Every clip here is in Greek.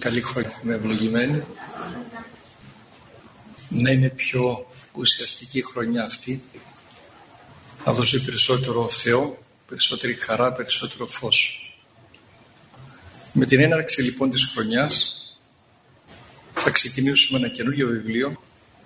καλή χρονιά έχουμε ευλογημένη. Να είναι πιο ουσιαστική χρονιά αυτή. Να δώσει περισσότερο Θεό, περισσότερη χαρά, περισσότερο φως. Με την έναρξη λοιπόν της χρονιάς θα ξεκινήσουμε ένα καινούργιο βιβλίο.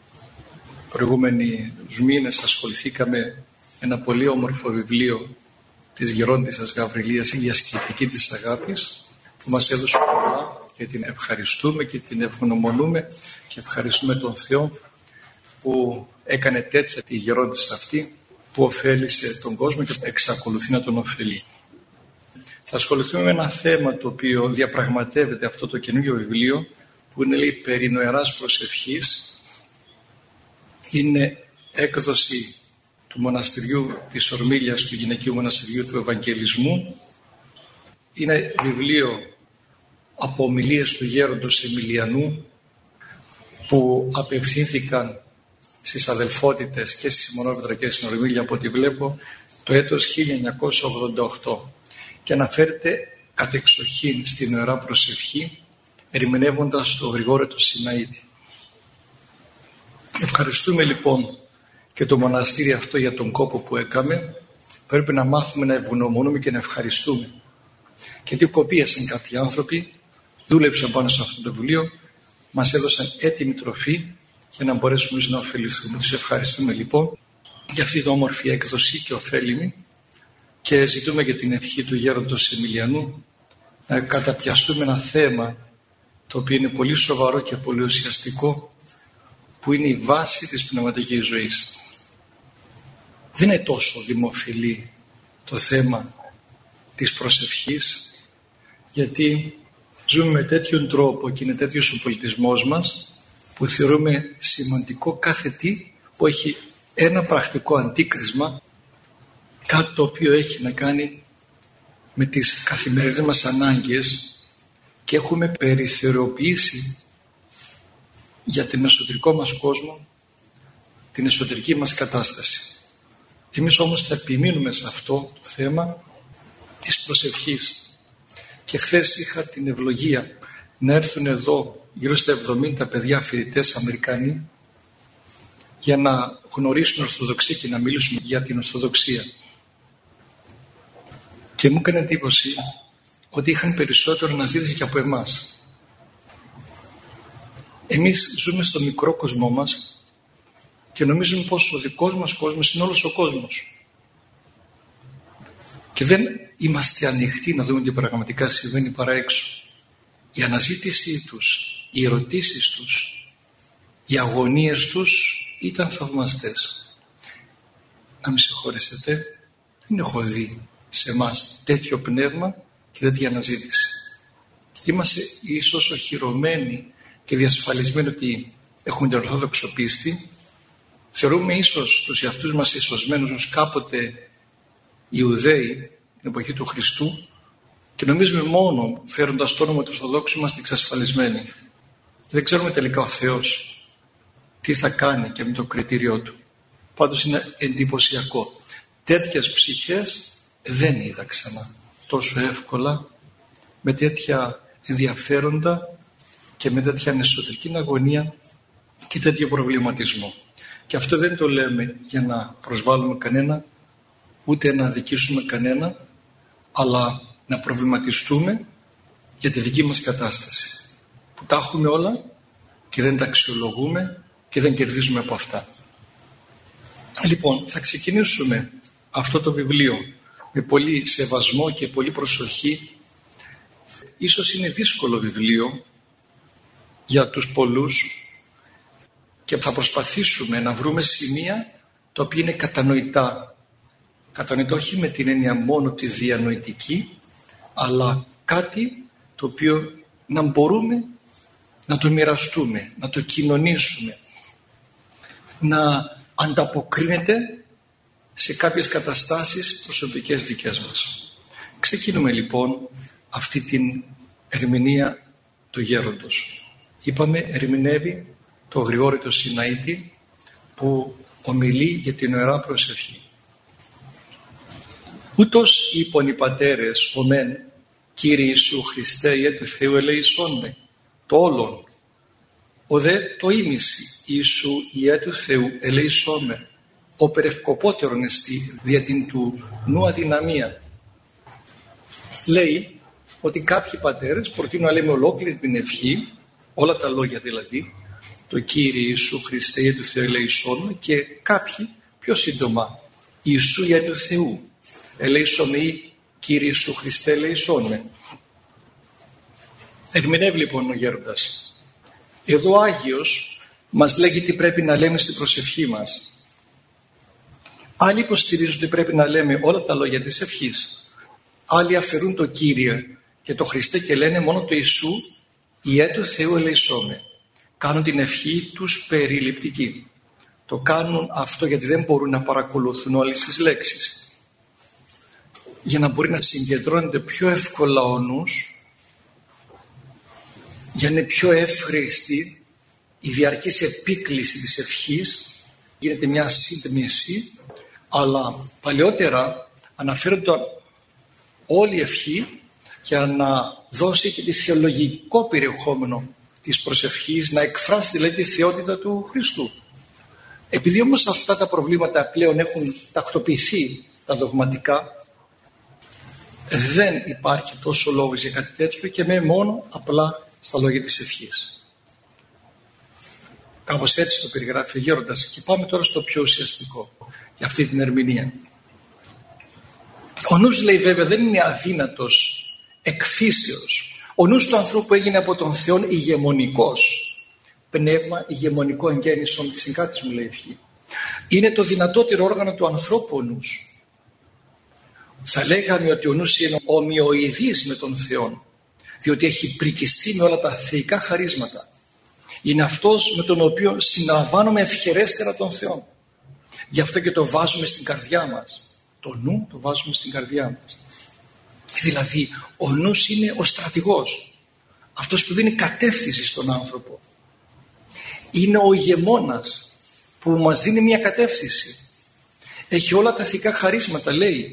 Προηγούμενους μήνες ασχοληθήκαμε ένα πολύ όμορφο βιβλίο της Γερόντισσας Γαβριλίας, η ασκητική της αγάπης, που μας έδωσε πολλά και την ευχαριστούμε και την ευγνωμονούμε και ευχαριστούμε τον Θεό που έκανε τέτοια τη Γερόντισσα αυτή, που ωφέλησε τον κόσμο και εξακολουθεί να τον ωφελεί. Θα ασχοληθούμε με ένα θέμα το οποίο διαπραγματεύεται αυτό το καινούργιο βιβλίο, που είναι, λέει, περί νοεράς προσευχής. Είναι έκδοση του μοναστηριού της Ορμήλιας, του γυναικείου μοναστηριού του Ευαγγελισμού. Είναι βιβλίο από ομιλίες του γέροντος Εμιλιανού, που απευθύνθηκαν στις αδελφότητες και στη Σιμωνόπετρα και στην Ορμήλια, από ό,τι βλέπω, το έτος 1988, και αναφέρεται κατεξοχήν στη νοερά προσευχή, ερμηνεύοντας το Γρηγόριο το Σιναήτη. Ευχαριστούμε λοιπόν και το μοναστήρι αυτό για τον κόπο που έκαμε. Πρέπει να μάθουμε να ευγνωμονούμε και να ευχαριστούμε. Και τι κοπίασαν κάποιοι άνθρωποι, δούλεψαν πάνω σε αυτό το βιβλίο, μας έδωσαν έτοιμη τροφή για να μπορέσουμε να ωφεληθούμε. Τους ευχαριστούμε λοιπόν για αυτή την όμορφη έκδοση και ωφέλιμη, και ζητούμε για την ευχή του γέροντος Εμιλιανού να καταπιαστούμε ένα θέμα το οποίο είναι πολύ σοβαρό και πολύ ουσιαστικό, που είναι η βάση της πνευματικής ζωής. Δεν είναι τόσο δημοφιλή το θέμα της προσευχής, γιατί ζούμε με τέτοιον τρόπο και είναι τέτοιος ο πολιτισμός μας, που θεωρούμε σημαντικό κάθε τι που έχει ένα πρακτικό αντίκρισμα, κάτι το οποίο έχει να κάνει με τις καθημερινές μας ανάγκες, και έχουμε περιθωριοποιήσει για τον εσωτερικό μας κόσμο την εσωτερική μας κατάσταση. Εμείς όμως θα επιμείνουμε σε αυτό το θέμα της προσευχής. Και χθες είχα την ευλογία να έρθουν εδώ γύρω στα 70 παιδιά φοιτητές Αμερικανοί για να γνωρίσουν Ορθοδοξία και να μιλήσουμε για την Ορθοδοξία. Και μου έκανε εντύπωση ότι είχαν περισσότερο αναζήτηση και από εμάς. Εμείς ζούμε στο μικρό κόσμο μας και νομίζουμε πως ο δικός μας κόσμος είναι όλος ο κόσμος. Και δεν είμαστε ανοιχτοί να δούμε τι πραγματικά συμβαίνει παρά έξω. Η αναζήτησή τους, οι ερωτήσεις τους, οι αγωνίες τους ήταν θαυμαστές. Να με συγχωρήσετε, δεν έχω δει σε εμάς τέτοιο πνεύμα και τέτοια αναζήτηση. Είμαστε ίσως οχυρωμένοι και διασφαλισμένοι ότι έχουμε την Ορθόδοξο πίστη. Θεωρούμε ίσως τους εαυτούς μας ισωσμένους ως κάποτε Ιουδαίοι την εποχή του Χριστού, και νομίζουμε μόνο φέροντας το όνομα του Ορθοδόξου είμαστε εξασφαλισμένοι. Δεν ξέρουμε τελικά ο Θεός τι θα κάνει και με το κριτήριό του. Πάντως είναι εντυπωσιακό. Τέτοιες ψυχές δεν είδα ξανά τόσο εύκολα, με τέτοια ενδιαφέροντα και με τέτοια εσωτερική αγωνία και τέτοιο προβληματισμό. Και αυτό δεν το λέμε για να προσβάλλουμε κανένα, ούτε να αδικήσουμε κανένα, αλλά να προβληματιστούμε για τη δική μας κατάσταση, που τα έχουμε όλα και δεν τα αξιολογούμε και δεν κερδίζουμε από αυτά. Λοιπόν, θα ξεκινήσουμε αυτό το βιβλίο με πολύ σεβασμό και πολύ προσοχή. Ίσως είναι δύσκολο βιβλίο για τους πολλούς, και θα προσπαθήσουμε να βρούμε σημεία τα οποία είναι κατανοητά. Κατανοητά όχι με την έννοια μόνο τη διανοητική, αλλά κάτι το οποίο να μπορούμε να το μοιραστούμε, να το κοινωνήσουμε, να ανταποκρίνεται σε κάποιες καταστάσεις προσωπικές δικές μας. Ξεκινούμε λοιπόν αυτή την ερμηνεία του γέροντος. Είπαμε, ερμηνεύει το Γρηγόριο το Σιναήτη, που ομιλεί για την νοερά προσευχή. Ούτως είπον οι πατέρες, ομέν, Κύριε Ιησού Χριστέ, Υιέ του Θεού ελέησόν με, το όλον. Ο δε το ήμιση, Ιησού Ιε του Θεού ελεησόμε, ο περευκοπότερον εστί δια την του νου αδυναμία. Λέει ότι κάποιοι πατέρες προτείνουν να λέμε ολόκληρη την ευχή, όλα τα λόγια δηλαδή, το Κύριε Ιησού Χριστέ Ιε του Θεού ελεησόμε, και κάποιοι πιο σύντομα, Ιησού Ιε του Θεού ελεησόμε ή Κύριε Ιησού Χριστέ ελεησόμε. Ερμηνεύει λοιπόν ο γέροντας. Εδώ ο Άγιος μας λέγει τι πρέπει να λέμε στην προσευχή μας. Άλλοι υποστηρίζουν ότι πρέπει να λέμε όλα τα λόγια της ευχής. Άλλοι αφαιρούν το Κύριε και το Χριστέ και λένε μόνο το Ιησού Ιε του Θεού ελεησόμε. Κάνουν την ευχή τους περιληπτική. Το κάνουν αυτό γιατί δεν μπορούν να παρακολουθούν όλες τις λέξεις. Για να μπορεί να συγκεντρώνεται πιο εύκολα ο νους, για να είναι πιο εύχρηστη η διαρκής επίκληση της ευχής, γίνεται μια σύντμηση, αλλά παλαιότερα αναφέρονται όλη η ευχή για να δώσει και τη θεολογικό περιεχόμενο της προσευχής, να εκφράσει δηλαδή τη θεότητα του Χριστού. Επειδή όμως αυτά τα προβλήματα πλέον έχουν τακτοποιηθεί τα δογματικά, δεν υπάρχει τόσο λόγος για κάτι τέτοιο και με μόνο απλά στα λόγια της ευχής. Κάπως έτσι το περιγράφει ο γέροντας. Και πάμε τώρα στο πιο ουσιαστικό για αυτή την ερμηνεία. Ο νους, λέει, βέβαια δεν είναι αδύνατος εκ φύσεως. Ο νους του ανθρώπου έγινε από τον Θεό ηγεμονικός. Πνεύμα ηγεμονικό εγγέννησον της συγκάτης μου, λέει η ευχή. Είναι το δυνατότερο όργανο του ανθρώπου ο νους. Θα λέγαμε ότι ο νους είναι ομοιοειδής με τον Θεό, διότι έχει πρικιστεί με όλα τα θεϊκά χαρίσματα. Είναι αυτός με τον οποίο συναλαμβάνουμε ευχερέστερα τον Θεό. Γι' αυτό και το βάζουμε στην καρδιά μας. Το νου το βάζουμε στην καρδιά μας. Δηλαδή ο νους είναι ο στρατηγός, αυτός που δίνει κατεύθυνση στον άνθρωπο. Είναι ο ηγεμόνας που μας δίνει μια κατεύθυνση. Έχει όλα τα θεϊκά χαρίσματα, λέει.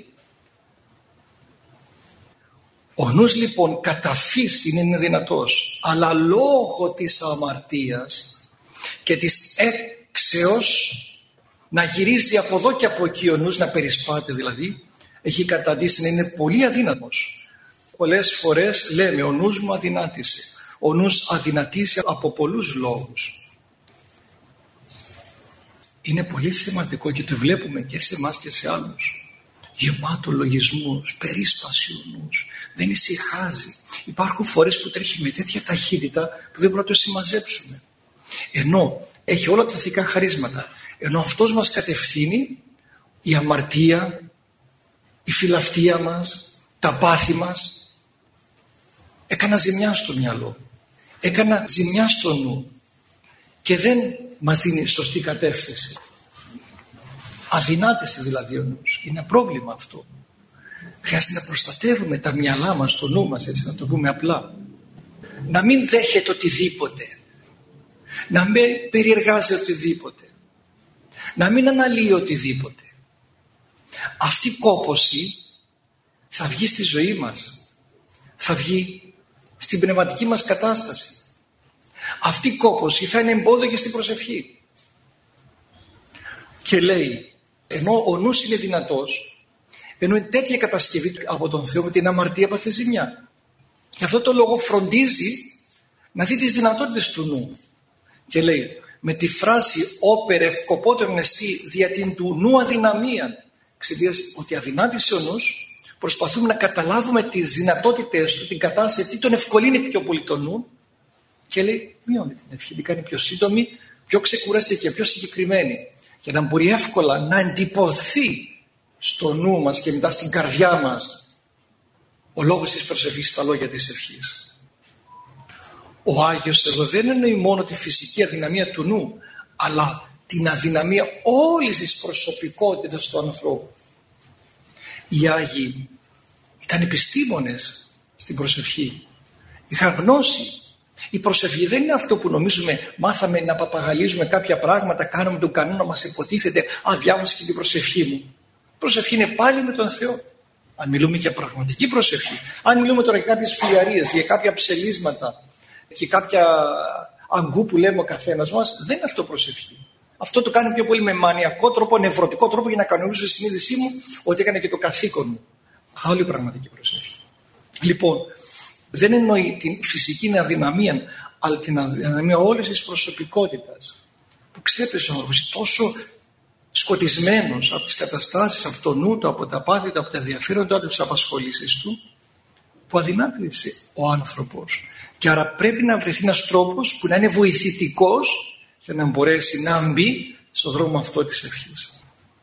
Ο νους λοιπόν κατά φύση είναι δυνατός, αλλά λόγω της αμαρτίας και της έξεως να γυρίζει από εδώ και από εκεί ο νους, να περισπάται δηλαδή, έχει καταντήσει να είναι πολύ αδύναμος. Πολλές φορές λέμε ο νους μου αδυνάτησε. Ο νους αδυνατήσει από πολλούς λόγους. Είναι πολύ σημαντικό και το βλέπουμε και σε εμάς και σε άλλους. Γεμάτο λογισμούς, περίσπαση ο νους, δεν ησυχάζει. Υπάρχουν φορές που τρέχει με τέτοια ταχύτητα που δεν μπορούμε να το συμμαζέψουμε. Ενώ έχει όλα τα θεϊκά χαρίσματα, ενώ αυτός μας κατευθύνει, η αμαρτία, η φιλαυτία μας, τα πάθη μας, έκανα ζημιά στο μυαλό, έκανα ζημιά στο νου και δεν μας δίνει σωστή κατεύθυνση. Αδυνάτεστε δηλαδή ο νους. Είναι ένα πρόβλημα αυτό. Χρειάζεται να προστατεύουμε τα μυαλά μας, το νου μας, έτσι να το πούμε απλά. Να μην δέχεται οτιδήποτε. Να μην περιεργάζεται οτιδήποτε. Να μην αναλύει οτιδήποτε. Αυτή η κόπωση θα βγει στη ζωή μας. Θα βγει στην πνευματική μας κατάσταση. Αυτή η κόπωση θα είναι εμπόδιο και στην προσευχή. Και λέει, ενώ ο νους είναι δυνατός, ενώ είναι τέτοια κατασκευή από τον Θεό με την αμαρτία πάθε ζημιά. Γι' αυτό το λόγο φροντίζει να δει τις δυνατότητες του νου. Και λέει, με τη φράση «όπερ ευκοπότερον εστί δια την του νου αδυναμία», εξαιτίας ότι αδυνάτησε ο νους, προσπαθούμε να καταλάβουμε τις δυνατότητες του, την κατάσταση, τι τον ευκολύνει πιο πολύ το νου, και λέει μειώνει την ευχή, την κάνει πιο σύντομη, πιο ξεκουραστική και πιο συγκεκριμένη, για να μπορεί εύκολα να εντυπωθεί στο νου μας και μετά στην καρδιά μας ο λόγος της προσευχής, τα λόγια της ευχής. Ο Άγιος εδώ δεν εννοεί μόνο τη φυσική αδυναμία του νου, αλλά την αδυναμία όλης της προσωπικότητας του ανθρώπου. Οι Άγιοι ήταν επιστήμονες στην προσευχή, είχαν γνώση. Η προσευχή δεν είναι αυτό που νομίζουμε, μάθαμε να παπαγαλίζουμε κάποια πράγματα, κάνουμε τον κανόνα μας, υποτίθεται, διάβασα και την προσευχή μου. Η προσευχή είναι πάλι με τον Θεό. Αν μιλούμε για πραγματική προσευχή, αν μιλούμε τώρα για κάποιες φλιαρίες, για κάποια ψελίσματα, και κάποια αγκού που λέμε ο καθένας μας, δεν είναι αυτό προσευχή. Αυτό το κάνει πιο πολύ με μανιακό τρόπο, νευρωτικό τρόπο, για να κανονίσω στη συνείδησή μου ότι έκανε και το καθήκον μου. Άλλη πραγματική προσευχή. Λοιπόν, δεν εννοεί την φυσική αδυναμία, αλλά την αδυναμία όλης της προσωπικότητας. Που ξέρετε, ο άνθρωπος τόσο σκοτισμένος από τις καταστάσεις, από το νου του, από τα πάθη του, από τα ενδιαφέροντα του, από τις απασχολήσεις του, που αδυνάτησε ο άνθρωπος. Και άρα πρέπει να βρεθεί ένας τρόπος που να είναι βοηθητικός για να μπορέσει να μπει στον δρόμο αυτό της ευχής.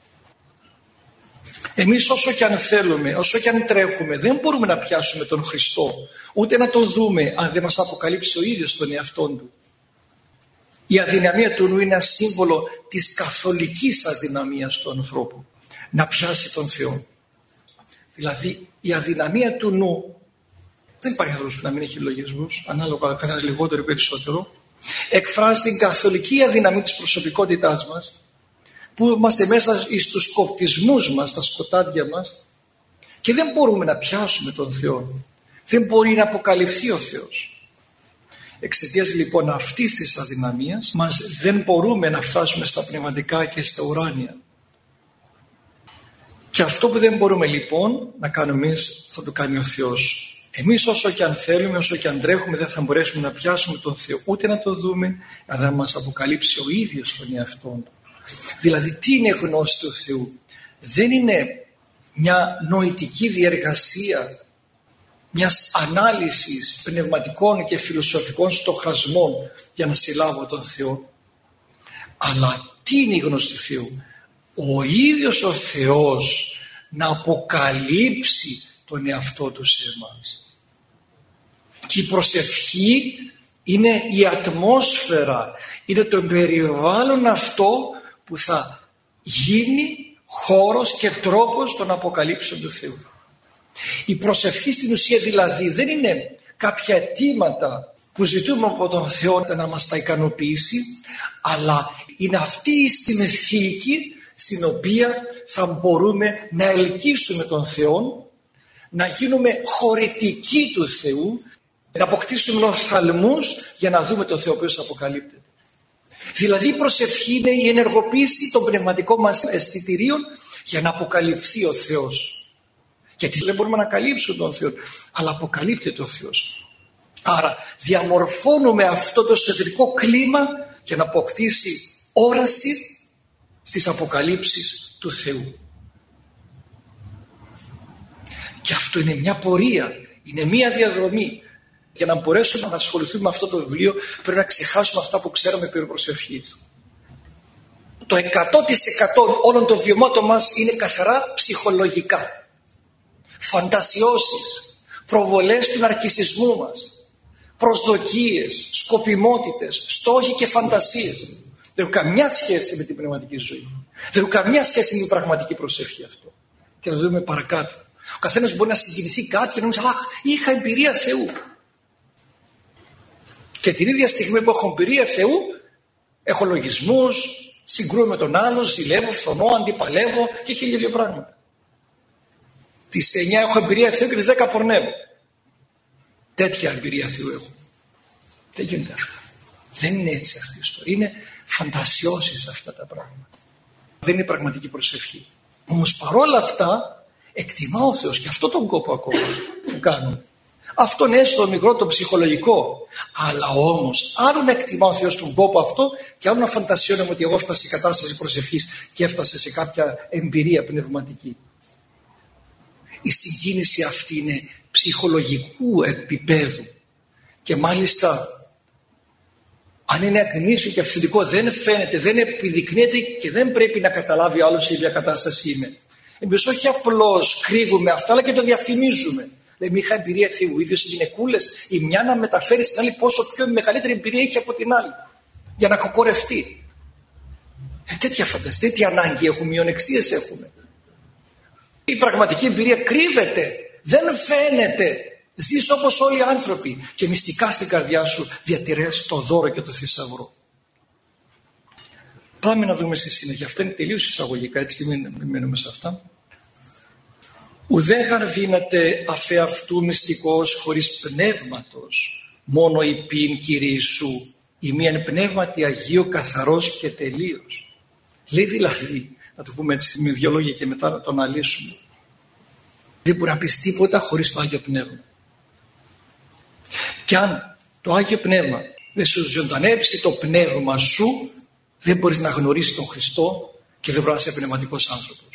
Εμείς όσο και αν θέλουμε, όσο και αν τρέχουμε, δεν μπορούμε να πιάσουμε τον Χριστό, ούτε να τον δούμε αν δεν μας αποκαλύψει ο ίδιος τον εαυτόν του. Η αδυναμία του νου είναι ένα σύμβολο της καθολικής αδυναμίας του ανθρώπου, να πιάσει τον Θεό. Δηλαδή η αδυναμία του νου, δεν υπάρχει άνθρωπος που να μην έχει λογισμούς, ανάλογα καθένας λιγότερο ή περισσότερο, εκφράζει την καθολική αδυναμία της προσωπικότητάς μας, που είμαστε μέσα στους σκοπτισμούς μας, στα σκοτάδια μας, και δεν μπορούμε να πιάσουμε τον Θεό. Δεν μπορεί να αποκαλυφθεί ο Θεός. Εξαιτίας λοιπόν αυτής της αδυναμίας μας δεν μπορούμε να φτάσουμε στα πνευματικά και στα ουράνια. Και αυτό που δεν μπορούμε λοιπόν να κάνουμε εμείς, θα το κάνει ο Θεός. Εμείς όσο και αν θέλουμε, όσο και αν τρέχουμε, δεν θα μπορέσουμε να πιάσουμε τον Θεό, ούτε να το δούμε, αλλά να μας αποκαλύψει ο ίδιος τον εαυτό του. Δηλαδή τι είναι γνώση του Θεού? Δεν είναι μια νοητική διεργασία μιας ανάλυσης πνευματικών και φιλοσοφικών στοχασμών για να συλλάβω τον Θεό. Αλλά τι είναι η γνώση του Θεού? Ο ίδιος ο Θεός να αποκαλύψει τον εαυτό του σε εμάς. Και η προσευχή είναι η ατμόσφαιρα, είναι το περιβάλλον αυτό που θα γίνει χώρος και τρόπος των αποκαλύψεων του Θεού. Η προσευχή στην ουσία δηλαδή δεν είναι κάποια αιτήματα που ζητούμε από τον Θεό να μας τα ικανοποιήσει, αλλά είναι αυτή η συνθήκη στην οποία θα μπορούμε να ελκύσουμε τον Θεό, να γίνουμε χωρητικοί του Θεού, να αποκτήσουμε οφθαλμούς για να δούμε τον Θεό που αποκαλύπτεται. Δηλαδή η προσευχή είναι η ενεργοποίηση των πνευματικών μας αισθητηρίων για να αποκαλυφθεί ο Θεός. Γιατί δεν μπορούμε να καλύψουμε τον Θεό, αλλά αποκαλύπτεται ο Θεός. Άρα διαμορφώνουμε αυτό το εσωτερικό κλίμα για να αποκτήσει όραση στις αποκαλύψεις του Θεού. Και αυτό είναι μια πορεία, είναι μια διαδρομή. Για να μπορέσουμε να ασχοληθούμε με αυτό το βιβλίο πρέπει να ξεχάσουμε αυτά που ξέραμε περί προσευχής. Το 100% όλων των βιωμάτων μας είναι καθαρά ψυχολογικά. Φαντασιώσεις, προβολές του ναρκισσισμού μας, προσδοκίες, σκοπιμότητες, στόχοι και φαντασίες. Δεν έχουν καμιά σχέση με την πνευματική ζωή. Δεν έχουν καμιά σχέση με την πραγματική προσευχή αυτό. Και να δούμε παρακάτω. Ο καθένας μπορεί να συγκινηθεί κάτι και να νομίζει, αχ, είχα εμπειρία Θεού. Και την ίδια στιγμή που έχω εμπειρία Θεού, έχω λογισμούς, συγκρούω με τον άλλο, ζηλεύω, φθονώ, αντιπαλεύω και χίλια δύο πράγματα. Τις 9 έχω εμπειρία Θεού και τις 10 πορνεύω. Τέτοια εμπειρία Θεού έχω. Δεν γίνεται αυτό. Δεν είναι έτσι αυτή η ιστορία. Είναι φαντασιώσεις αυτά τα πράγματα. Δεν είναι πραγματική προσευχή. Όμως παρόλα αυτά εκτιμά ο Θεός και αυτό τον κόπο ακόμα που κάνουμε. Αυτό είναι έστω μικρό το ψυχολογικό. Αλλά όμως άλλο να εκτιμά ο Θεός τον κόπο αυτό και άλλο να φαντασιώνουμε ότι εγώ έφτασα σε κατάσταση προσευχής και έφτασα σε κάποια εμπειρία πνευματική. Η συγκίνηση αυτή είναι ψυχολογικού επίπεδου και μάλιστα αν είναι αγνήσιο και αυθεντικό δεν φαίνεται, δεν επιδεικνύεται και δεν πρέπει να καταλάβει ο άλλος σε ίδια κατάσταση είμαι. Εμείς όχι απλώς κρύβουμε αυτά αλλά και το διαφημίζουμε. Δηλαδή είχα εμπειρία Θεού, ίδιος οι γυναικούλες, η μια να μεταφέρει στην άλλη πόσο πιο μεγαλύτερη εμπειρία έχει από την άλλη για να κοκορευτεί. Τέτοια φαντασία, τέτοια ανάγκη έχουμε, μειονεξίες έχουμε. Η πραγματική εμπειρία κρύβεται, δεν φαίνεται. Ζεις όπως όλοι οι άνθρωποι και μυστικά στην καρδιά σου διατηρείς το δώρο και το θησαυρό. Πάμε να δούμε στη συνέχεια. Αυτά είναι τελείως εισαγωγικά, έτσι και μην μένουμε σε αυτά. Ουδέγαρ δύναται αφ' αυτού μυστικός χωρίς πνεύματος μόνο υπήν Κύριε Ιησού, ημίαν πνεύματι Αγίου καθαρός και τελείως. Λέει δηλαδή, να το πούμε έτσι με δύο λόγια και μετά να το αναλύσουμε, δεν μπορεί να πεις τίποτα χωρίς το Άγιο Πνεύμα. Και αν το Άγιο Πνεύμα δεν σου ζωντανέψει το πνεύμα σου, δεν μπορείς να γνωρίσεις τον Χριστό και δεν μπορείς να είσαι πνευματικός άνθρωπος.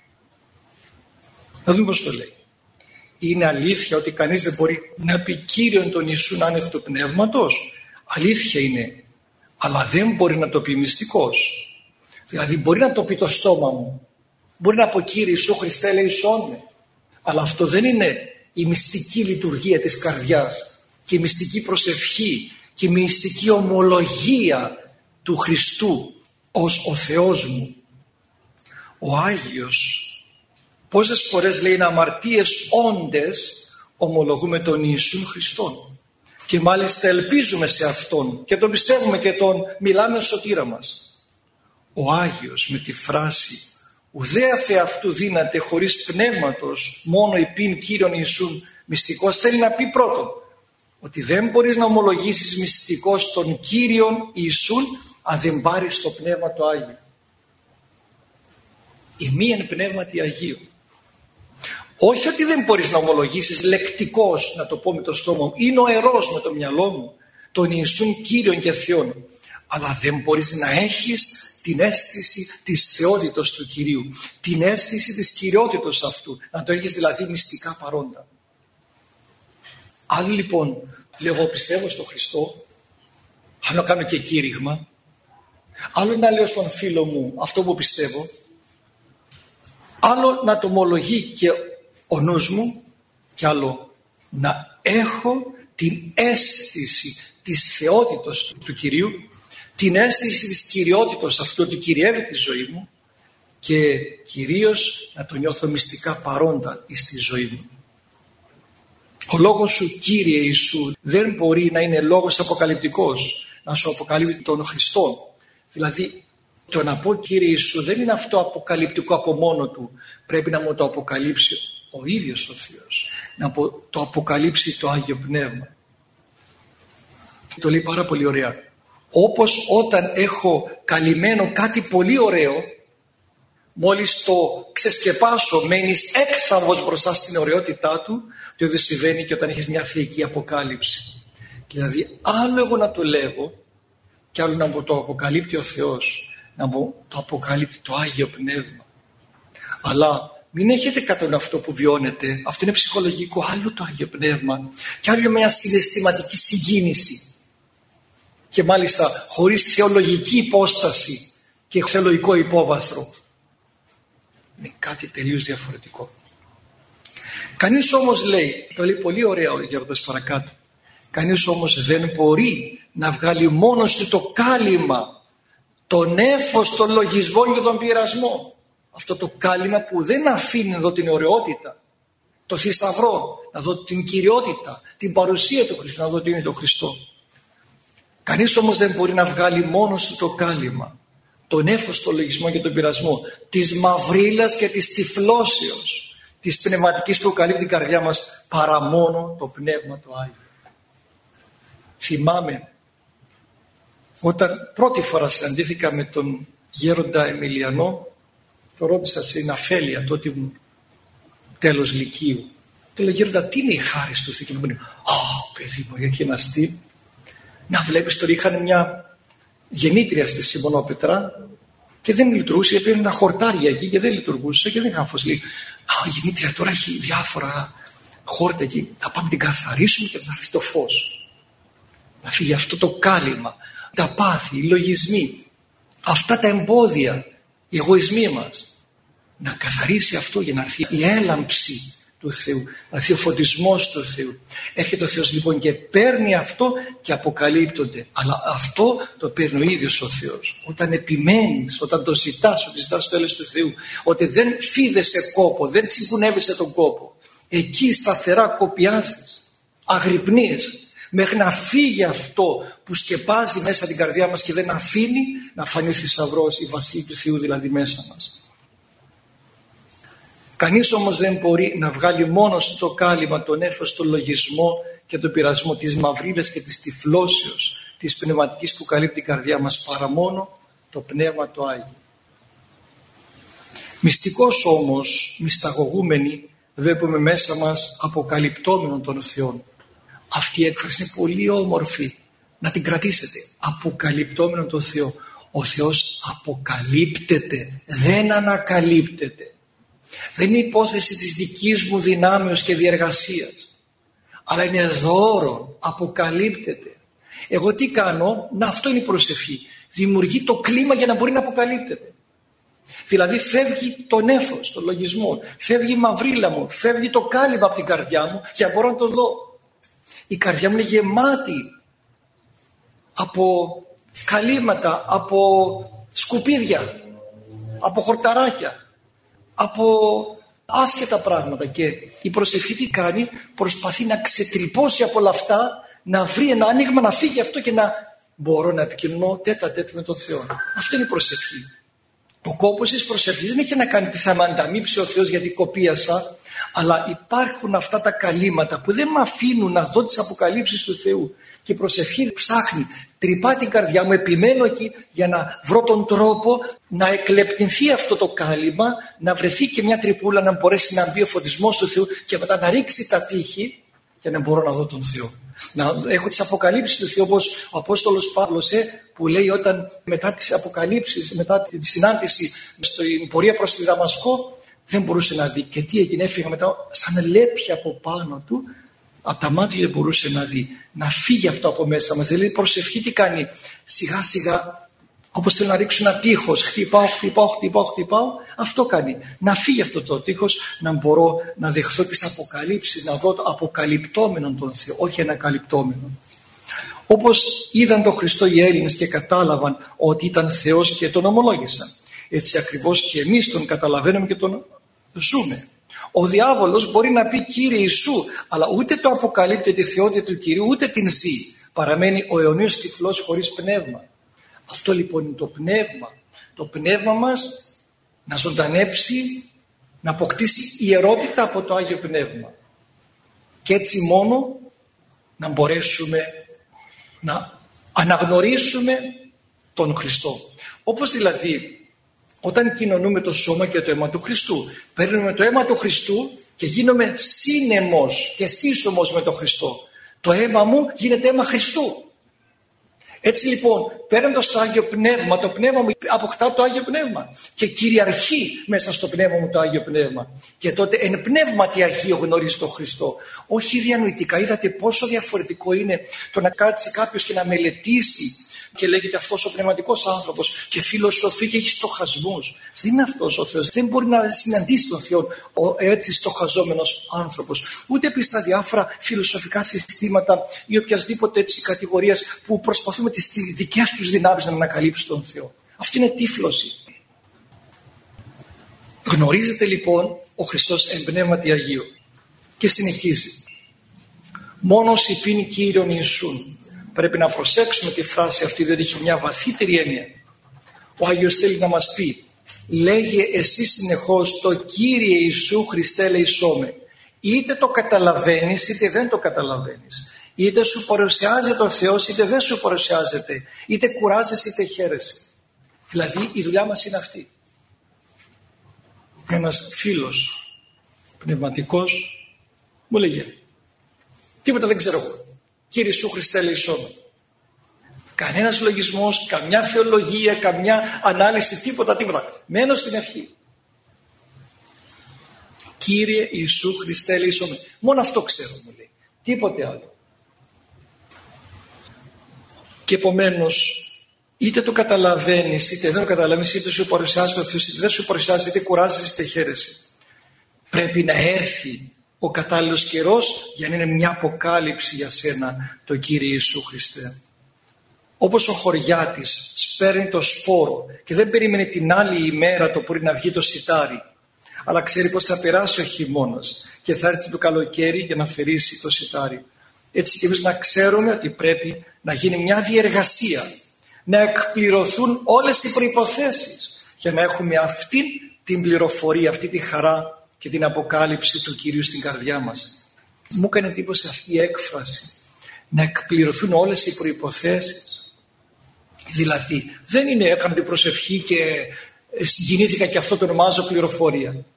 Να δούμε πώς το λέει. Είναι αλήθεια ότι κανείς δεν μπορεί να πει Κύριον τον Ιησούν άνευ του πνεύματος? Αλήθεια είναι, αλλά δεν μπορεί να το πει μυστικός. Δηλαδή μπορεί να το πει το στόμα μου, μπορεί να πω Κύριε Ιησού Χριστέ ελέησόν με, αλλά αυτό δεν είναι η μυστική λειτουργία της καρδιάς και η μυστική προσευχή και η μυστική ομολογία του Χριστού ως ο Θεός μου. Ο Άγιος πόσες φορές λέει είναι αμαρτίες όντες ομολογούμε τον Ιησούν Χριστόν και μάλιστα ελπίζουμε σε Αυτόν και τον πιστεύουμε και τον μιλάμε ως σωτήρα μας. Ο Άγιος με τη φράση ουδέα φε αυτού δύναται χωρίς πνεύματος μόνο υπήν Κύριον Ιησούν μυστικός, θέλει να πει πρώτον ότι δεν μπορείς να ομολογήσεις μυστικός τον Κύριον Ιησούν αν δεν πάρεις το Πνεύμα το Άγιο. Η μη εν πνεύματι Αγίου. Όχι ότι δεν μπορείς να ομολογήσεις λεκτικός, να το πω με το στόμα μου, ή νοερός με το μυαλό μου, τον Ιησούν Κύριον και Θεόν, αλλά δεν μπορείς να έχεις την αίσθηση της θεότητος του Κυρίου, την αίσθηση της κυριότητος αυτού, να το έχεις δηλαδή μυστικά παρόντα. Άλλο λοιπόν, λέω εγώ πιστεύω στον Χριστό, άλλο κάνω και κήρυγμα, άλλο να λέω στον φίλο μου αυτό που πιστεύω, άλλο να το ομολογεί και ο νους μου, και άλλο να έχω την αίσθηση της θεότητος του Κυρίου, την αίσθηση της κυριότητος αυτού ότι κυριεύει τη ζωή μου και κυρίως να το νιώθω μυστικά παρόντα στη ζωή μου. Ο λόγος σου Κύριε Ιησού δεν μπορεί να είναι λόγος αποκαλυπτικός, να σου αποκαλύπτει τον Χριστό. Δηλαδή το να πω Κύριε Ιησού δεν είναι αυτό αποκαλυπτικό από μόνο του, πρέπει να μου το αποκαλύψει ο ίδιος ο Θεός, να το αποκαλύψει το Άγιο Πνεύμα. Το λέει πάρα πολύ ωραία. Όπως όταν έχω καλυμμένο κάτι πολύ ωραίο, μόλις το ξεσκεπάσω μένεις έκθαμβος μπροστά στην ωραιότητά του, το ίδιο συμβαίνει και όταν έχεις μια θεϊκή αποκάλυψη. Δηλαδή άλλο εγώ να το λέγω και άλλο να μου το αποκαλύπτει ο Θεός, να μου το αποκαλύπτει το Άγιο Πνεύμα. Αλλά μην έχετε κατά νου αυτό που βιώνετε, αυτό είναι ψυχολογικό, άλλο το Άγιο Πνεύμα και άλλο μια συναισθηματική συγκίνηση. Και μάλιστα χωρίς θεολογική υπόσταση και θεολογικό υπόβαθρο. Είναι κάτι τελείως διαφορετικό. Κανείς όμως λέει, το λέει πολύ ωραία ο γέροντας παρακάτω, κανείς όμως δεν μπορεί να βγάλει μόνος του το κάλυμα, το νέφος των λογισμών και των πειρασμών. Αυτό το κάλυμα που δεν αφήνει να δω την ωραιότητα, το θησαυρό, να δω την κυριότητα, την παρουσία του Χριστού, να δω τι είναι το Χριστό. Κανείς όμως δεν μπορεί να βγάλει μόνος του το κάλυμα, το νέφος των λογισμών και τον πειρασμό, της μαυρίλας και της τυφλώσεως, της πνευματικής που καλύπτει την καρδιά μας, παρά μόνο το Πνεύμα το Άγιο. Θυμάμαι όταν πρώτη φορά συναντήθηκα με τον γέροντα Εμιλιανό, το ρώτησα στην αφέλεια τότε μου τέλος λυκείου. Του λέω γέροντα τι είναι η χάρη του Θεού? Και μου είπε παιδί μου έχει ένα στυλ. Να βλέπεις τώρα είχαν μια γεννήτρια στη Σιμωνόπετρα και δεν λειτουργούσε, έπαιρνε ένα χορτάρια εκεί και δεν λειτουργούσε και δεν είχαν φως. Λέει η γεννήτρια τώρα έχει διάφορα χόρτα εκεί, θα πάμε την καθαρίσουμε και θα έρθει το φως. Να φύγει αυτό το κάλυμα, τα πάθη, οι λογισμοί, αυτά τα εμπόδια, οι εγωισμοί μας. Να καθαρίσει αυτό για να έρθει η έλαμψη του Θεού, να έρθει ο φωτισμός του Θεού. Έρχεται ο Θεός λοιπόν και παίρνει αυτό και αποκαλύπτονται. Αλλά αυτό το παίρνει ο ίδιος ο Θεός. Όταν επιμένεις, όταν το ζητάς, όταν ζητάς το τέλος του Θεού, ότι δεν φίδεσαι κόπο, δεν τσιγκουνεύεσαι τον κόπο. Εκεί σταθερά κοπιάζεις, αγρυπνείς, μέχρι να φύγει αυτό που σκεπάζει μέσα την καρδιά μας και δεν αφήνει να φανεί ο θησαυρός, η βασίλεια του Θεού δηλαδή μέσα μας. Κανείς όμως δεν μπορεί να βγάλει μόνος του το κάλυμα, τον νέφος, τον λογισμό και τον πειρασμό της μαυρίλας και της τυφλώσεως της πνευματικής που καλύπτει την καρδιά μας, παρά μόνο το Πνεύμα το Άγιο. Μυστικός όμως, μυσταγωγούμενοι, βλέπουμε μέσα μας αποκαλυπτόμενον των Θεών. Αυτή η έκφραση είναι πολύ όμορφη, να την κρατήσετε. Αποκαλυπτόμενον τον Θεό. Ο Θεός αποκαλύπτεται, δεν ανακαλύπτεται. Δεν είναι υπόθεση της δικής μου δυνάμεως και διεργασίας, αλλά είναι δώρο, αποκαλύπτεται. Εγώ τι κάνω? Αυτό είναι η προσευχή. Δημιουργεί το κλίμα για να μπορεί να αποκαλύπτεται. Δηλαδή φεύγει το νέφος, το λογισμό, φεύγει η μαυρίλα μου, φεύγει το κάλυμα από την καρδιά μου για να μπορώ να το δω. Η καρδιά μου είναι γεμάτη από καλύματα, από σκουπίδια, από χορταράκια, από άσχετα πράγματα, και η προσευχή τι κάνει? Προσπαθεί να ξετρυπώσει από όλα αυτά, να βρει ένα άνοιγμα, να φύγει αυτό και να μπορώ να επικοινωνώ τέτα-τέτ με τον Θεό. Αυτό είναι η προσευχή. Ο κόπος της προσευχής δεν έχει να κάνει τι θα με ανταμείψει ο Θεός γιατί κοπίασα, αλλά υπάρχουν αυτά τα καλύματα που δεν με αφήνουν να δω τις αποκαλύψεις του Θεού. Και η προσευχή ψάχνει, τρυπά την καρδιά μου, επιμένω εκεί για να βρω τον τρόπο να εκλεπτυνθεί αυτό το κάλυμα, να βρεθεί και μια τρυπούλα να μπορέσει να μπει ο φωτισμός του Θεού και μετά να ρίξει τα τείχη για να μπορώ να δω τον Θεό. Να έχω τις αποκαλύψεις του Θεού, όπως ο Απόστολος Παύλος που λέει όταν μετά τις αποκαλύψεις, μετά τη συνάντηση στην πορεία προς τη Δαμασκό, δεν μπορούσε να δει. Και τι έγινε? Έφυγε μετά σαν λέπια από πάνω του, από τα μάτια δεν μπορούσε να δει. Να φύγει αυτό από μέσα μας. Δηλαδή η προσευχή τι κάνει? Σιγά σιγά, όπως θέλω να ρίξω ένα τείχος, χτυπάω, αυτό κάνει. Να φύγει αυτό το τείχος, να μπορώ να δεχθώ τις αποκαλύψεις, να δω το αποκαλυπτόμενον τον Θεό, όχι ανακαλυπτόμενον. Όπως είδαν τον Χριστό οι Έλληνες και κατάλαβαν ότι ήταν Θεός και τον ομολόγησαν, έτσι ακριβώς και εμείς τον καταλαβαίνουμε και τον ζούμε. Ο διάβολος μπορεί να πει Κύριε Ιησού, αλλά ούτε το αποκαλύπτει τη θεότητα του Κυρίου, ούτε την ζει. Παραμένει ο αιωνίος τυφλός χωρίς πνεύμα. Αυτό λοιπόν είναι το πνεύμα. Το πνεύμα μας να ζωντανέψει, να αποκτήσει ιερότητα από το Άγιο Πνεύμα. Και έτσι μόνο να μπορέσουμε να αναγνωρίσουμε τον Χριστό. Όπως δηλαδή όταν κοινωνούμε το σώμα και το αίμα του Χριστού, παίρνουμε το αίμα του Χριστού και γίνομαι σύνεμος και σύσσωμος με τον Χριστό. Το αίμα μου γίνεται αίμα Χριστού. Έτσι λοιπόν, παίρνοντας το Άγιο Πνεύμα, το Πνεύμα μου αποκτά το Άγιο Πνεύμα και κυριαρχεί μέσα στο Πνεύμα μου το Άγιο Πνεύμα. Και τότε εν πνεύματι Αγίο γνωρίζει τον Χριστό. Όχι διανοητικά. Είδατε πόσο διαφορετικό είναι το να κάτσει κάποιος και να μελετήσει και λέγεται αυτός ο πνευματικός άνθρωπος και φιλοσοφεί και έχει στοχασμούς. Δεν είναι αυτός ο Θεός. Δεν μπορεί να συναντήσει τον Θεό ο έτσι στοχαζόμενος άνθρωπος. Ούτε πει στα διάφορα φιλοσοφικά συστήματα ή οποιασδήποτε έτσι κατηγορίες που προσπαθούμε τις δικές τους δυνάμεις να ανακαλύψουν τον Θεό. Αυτή είναι τύφλωση. Γνωρίζετε λοιπόν ο Χριστός εν πνεύματι Αγίου. Και συνεχίζει. Μόνος υπήν Κύριον Ιησούν. Πρέπει να προσέξουμε τη φράση αυτή, διότι έχει μια βαθύτερη έννοια. Ο Άγιος θέλει να μας πει, λέγε εσύ συνεχώς το Κύριε Ιησού Χριστέ ελεησόμε. Είτε το καταλαβαίνεις είτε δεν το καταλαβαίνεις. Είτε σου παρουσιάζεται ο Θεός είτε δεν σου παρουσιάζεται. Είτε κουράζεσαι είτε χαίρεσαι. Δηλαδή η δουλειά μας είναι αυτή. Ένας φίλος πνευματικός μου λέγε, τίποτα δεν ξέρω εγώ. Κύριε Ιησού Χριστέ ελεησόμε. Κανένας λογισμός, καμιά θεολογία, καμιά ανάλυση, τίποτα. Μένω στην ευχή. Κύριε Ιησού Χριστέ ελεησόμε. Μόνο αυτό ξέρω μου λέει. Τίποτε άλλο. Και επομένως είτε το καταλαβαίνεις είτε δεν το καταλαβαίνεις, είτε σου παρουσιάζει ο Θεός είτε δεν σου παρουσιάζει, είτε κουράζεσαι είτε χαίρεσαι. Πρέπει να έρθει ο κατάλληλος καιρός για να είναι μια αποκάλυψη για σένα το Κύριε Ιησού Χριστέ. Όπως ο χωριάτης σπέρνει το σπόρο και δεν περίμενε την άλλη ημέρα το πρωί να βγει το σιτάρι, αλλά ξέρει πως θα περάσει ο χειμώνας και θα έρθει το καλοκαίρι για να θερήσει το σιτάρι. Έτσι και εμείς να ξέρουμε ότι πρέπει να γίνει μια διεργασία, να εκπληρωθούν όλες οι προϋποθέσεις για να έχουμε αυτή την πληροφορία, αυτή τη χαρά και την αποκάλυψη του Κυρίου στην καρδιά μας. Μου έκανε εντύπωση αυτή η έκφραση, να εκπληρωθούν όλες οι προϋποθέσεις. Δηλαδή δεν είναι έκανα την προσευχή και συγκινήθηκα και αυτό το ονομάζω πληροφορία.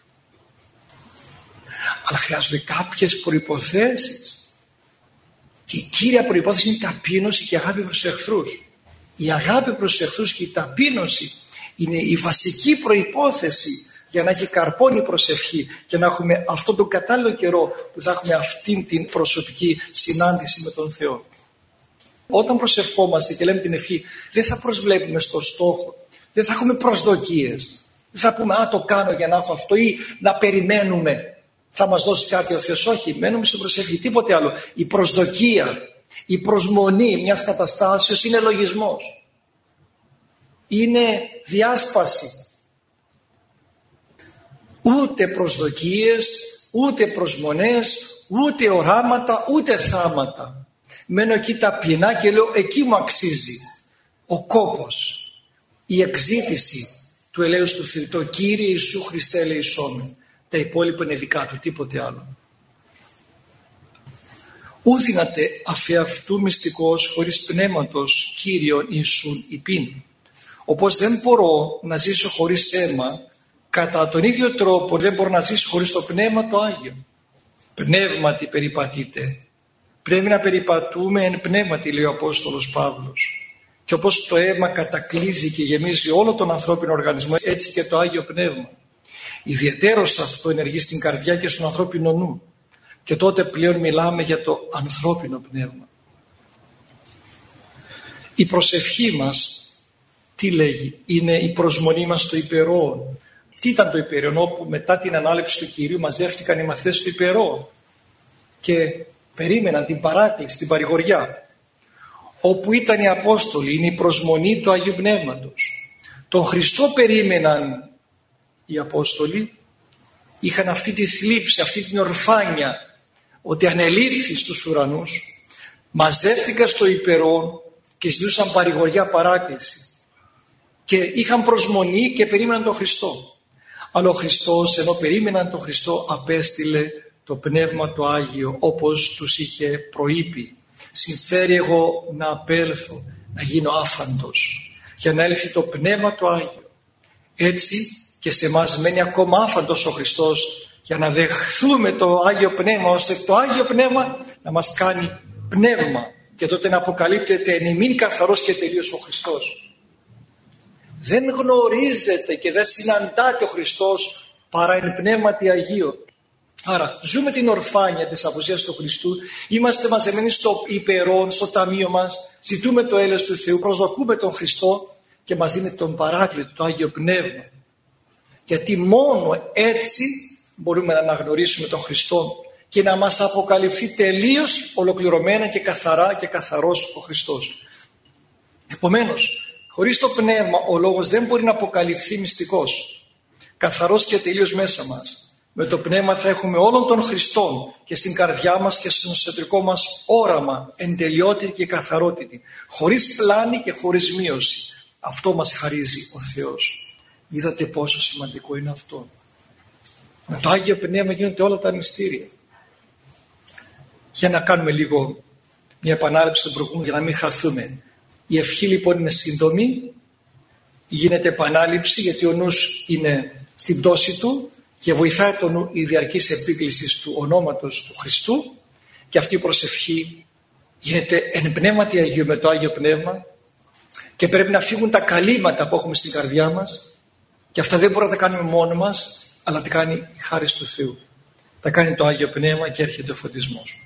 Αλλά χρειάζονται κάποιες προϋποθέσεις. Και η κύρια προϋπόθεση είναι η ταπείνωση και η αγάπη προς τους εχθρούς. Η αγάπη προς τους εχθρούς και η ταπείνωση είναι η βασική προϋπόθεση για να έχει καρπόν η προσευχή και να έχουμε αυτόν τον κατάλληλο καιρό που θα έχουμε αυτήν την προσωπική συνάντηση με τον Θεό. Όταν προσευχόμαστε και λέμε την ευχή, δεν θα προσβλέπουμε στο στόχο, δεν θα έχουμε προσδοκίες. Δεν θα πούμε το κάνω για να έχω αυτό ή να περιμένουμε θα μας δώσει κάτι ο Θεός. Όχι, μένουμε στην προσευχή, τίποτε άλλο. Η προσδοκία, η προσμονή μιας καταστάσεως είναι λογισμός. Είναι διάσπαση. Ούτε προσδοκίες, ούτε προσμονές, ούτε οράματα, ούτε θάματα. Μένω εκεί ταπεινά και λέω εκεί μου αξίζει ο κόπος, η εξήτηση του ελέους του Θεού. Το Κύριε Ιησού Χριστέ ελεησόμεν. Τα υπόλοιπα είναι δικά του, τίποτε άλλο. Ούθυνατε αφεαυτού μυστικός χωρίς πνεύματος Κύριον Ιησούν υπήν. Όπως δεν μπορώ να ζήσω χωρίς αίμα, κατά τον ίδιο τρόπο δεν μπορώ να ζήσω χωρίς το Πνεύμα το Άγιο. Πνεύματι περιπατείτε. Πρέπει να περιπατούμε εν πνεύματι, λέει ο Απόστολος Παύλος. Και όπως το αίμα κατακλείζει και γεμίζει όλο τον ανθρώπινο οργανισμό, έτσι και το Άγιο Πνεύμα. Ιδιαιτέρως αυτό ενεργεί στην καρδιά και στον ανθρώπινο νου. Και τότε πλέον μιλάμε για το ανθρώπινο πνεύμα. Η προσευχή μας, τι λέγει, είναι η προσμονή μας στο υπερόν. Τι ήταν το υπερόν, όπου μετά την ανάληψη του Κυρίου μαζεύτηκαν οι μαθητές του υπερόν και περίμεναν την παράκληση, την παρηγοριά. Όπου ήταν οι Απόστολοι, είναι η προσμονή του Αγίου Πνεύματος. Τον Χριστό περίμεναν οι Απόστολοι, είχαν αυτή τη θλίψη, αυτή την ορφάνια ότι ανελήφθη στους ουρανούς, μαζεύτηκαν στο υπερόν και ζητούσαν παρηγοριά, παράκληση και είχαν προσμονή και περίμεναν τον Χριστό. Αλλά ο Χριστός, ενώ περίμεναν τον Χριστό, απέστειλε το Πνεύμα το Άγιο όπως τους είχε προείπει. Συμφέρει εγώ να απέλθω, να γίνω άφαντος, για να έλθει το Πνεύμα το Άγιο. Έτσι και σε εμάς μένει ακόμα άφαντος ο Χριστός, για να δεχθούμε το Άγιο Πνεύμα, ώστε το Άγιο Πνεύμα να μας κάνει πνεύμα και τότε να αποκαλύπτεται εν ημίν καθαρός και τελείως ο Χριστός. Δεν γνωρίζεται και δεν συναντάται ο Χριστός παρά εν πνεύματι Αγίο. Άρα ζούμε την ορφάνεια της απουσίας του Χριστού, είμαστε μαζεμένοι στο υπερόν, στο ταμείο μας, ζητούμε το έλεος του Θεού, προσδοκούμε τον Χριστό και μας δίνει τον Παράκλητο, το Άγιο Πνεύμα. Γιατί μόνο έτσι μπορούμε να αναγνωρίσουμε τον Χριστό και να μας αποκαλυφθεί τελείως ολοκληρωμένα και καθαρά και καθαρός ο Χριστός. Επομένως, χωρίς το Πνεύμα ο Λόγος δεν μπορεί να αποκαλυφθεί μυστικός, καθαρός και τελείως μέσα μας. Με το Πνεύμα θα έχουμε όλων των Χριστών και στην καρδιά μας και στο εσωτερικό μας όραμα, εν τελειότητα και καθαρότητα, χωρίς πλάνη και χωρίς μείωση. Αυτό μας χαρίζει ο Θεός. Είδατε πόσο σημαντικό είναι αυτό. Με το Άγιο Πνεύμα γίνονται όλα τα μυστήρια. Για να κάνουμε λίγο μια επανάληψη των προηγούμενων για να μην χαθούμε. Η ευχή λοιπόν είναι σύντομη, γίνεται επανάληψη γιατί ο νους είναι στην πτώση του και βοηθάει τον νου η διαρκής επίκληση του ονόματος του Χριστού και αυτή η προσευχή γίνεται εν πνεύματι Αγίου με το Άγιο Πνεύμα και πρέπει να φύγουν τα καλύματα που έχουμε στην καρδιά μας και αυτά δεν μπορούμε να τα κάνουμε μόνοι μας, αλλά τα κάνει η χάρη του Θεού. Τα κάνει το Άγιο Πνεύμα και έρχεται ο φωτισμός.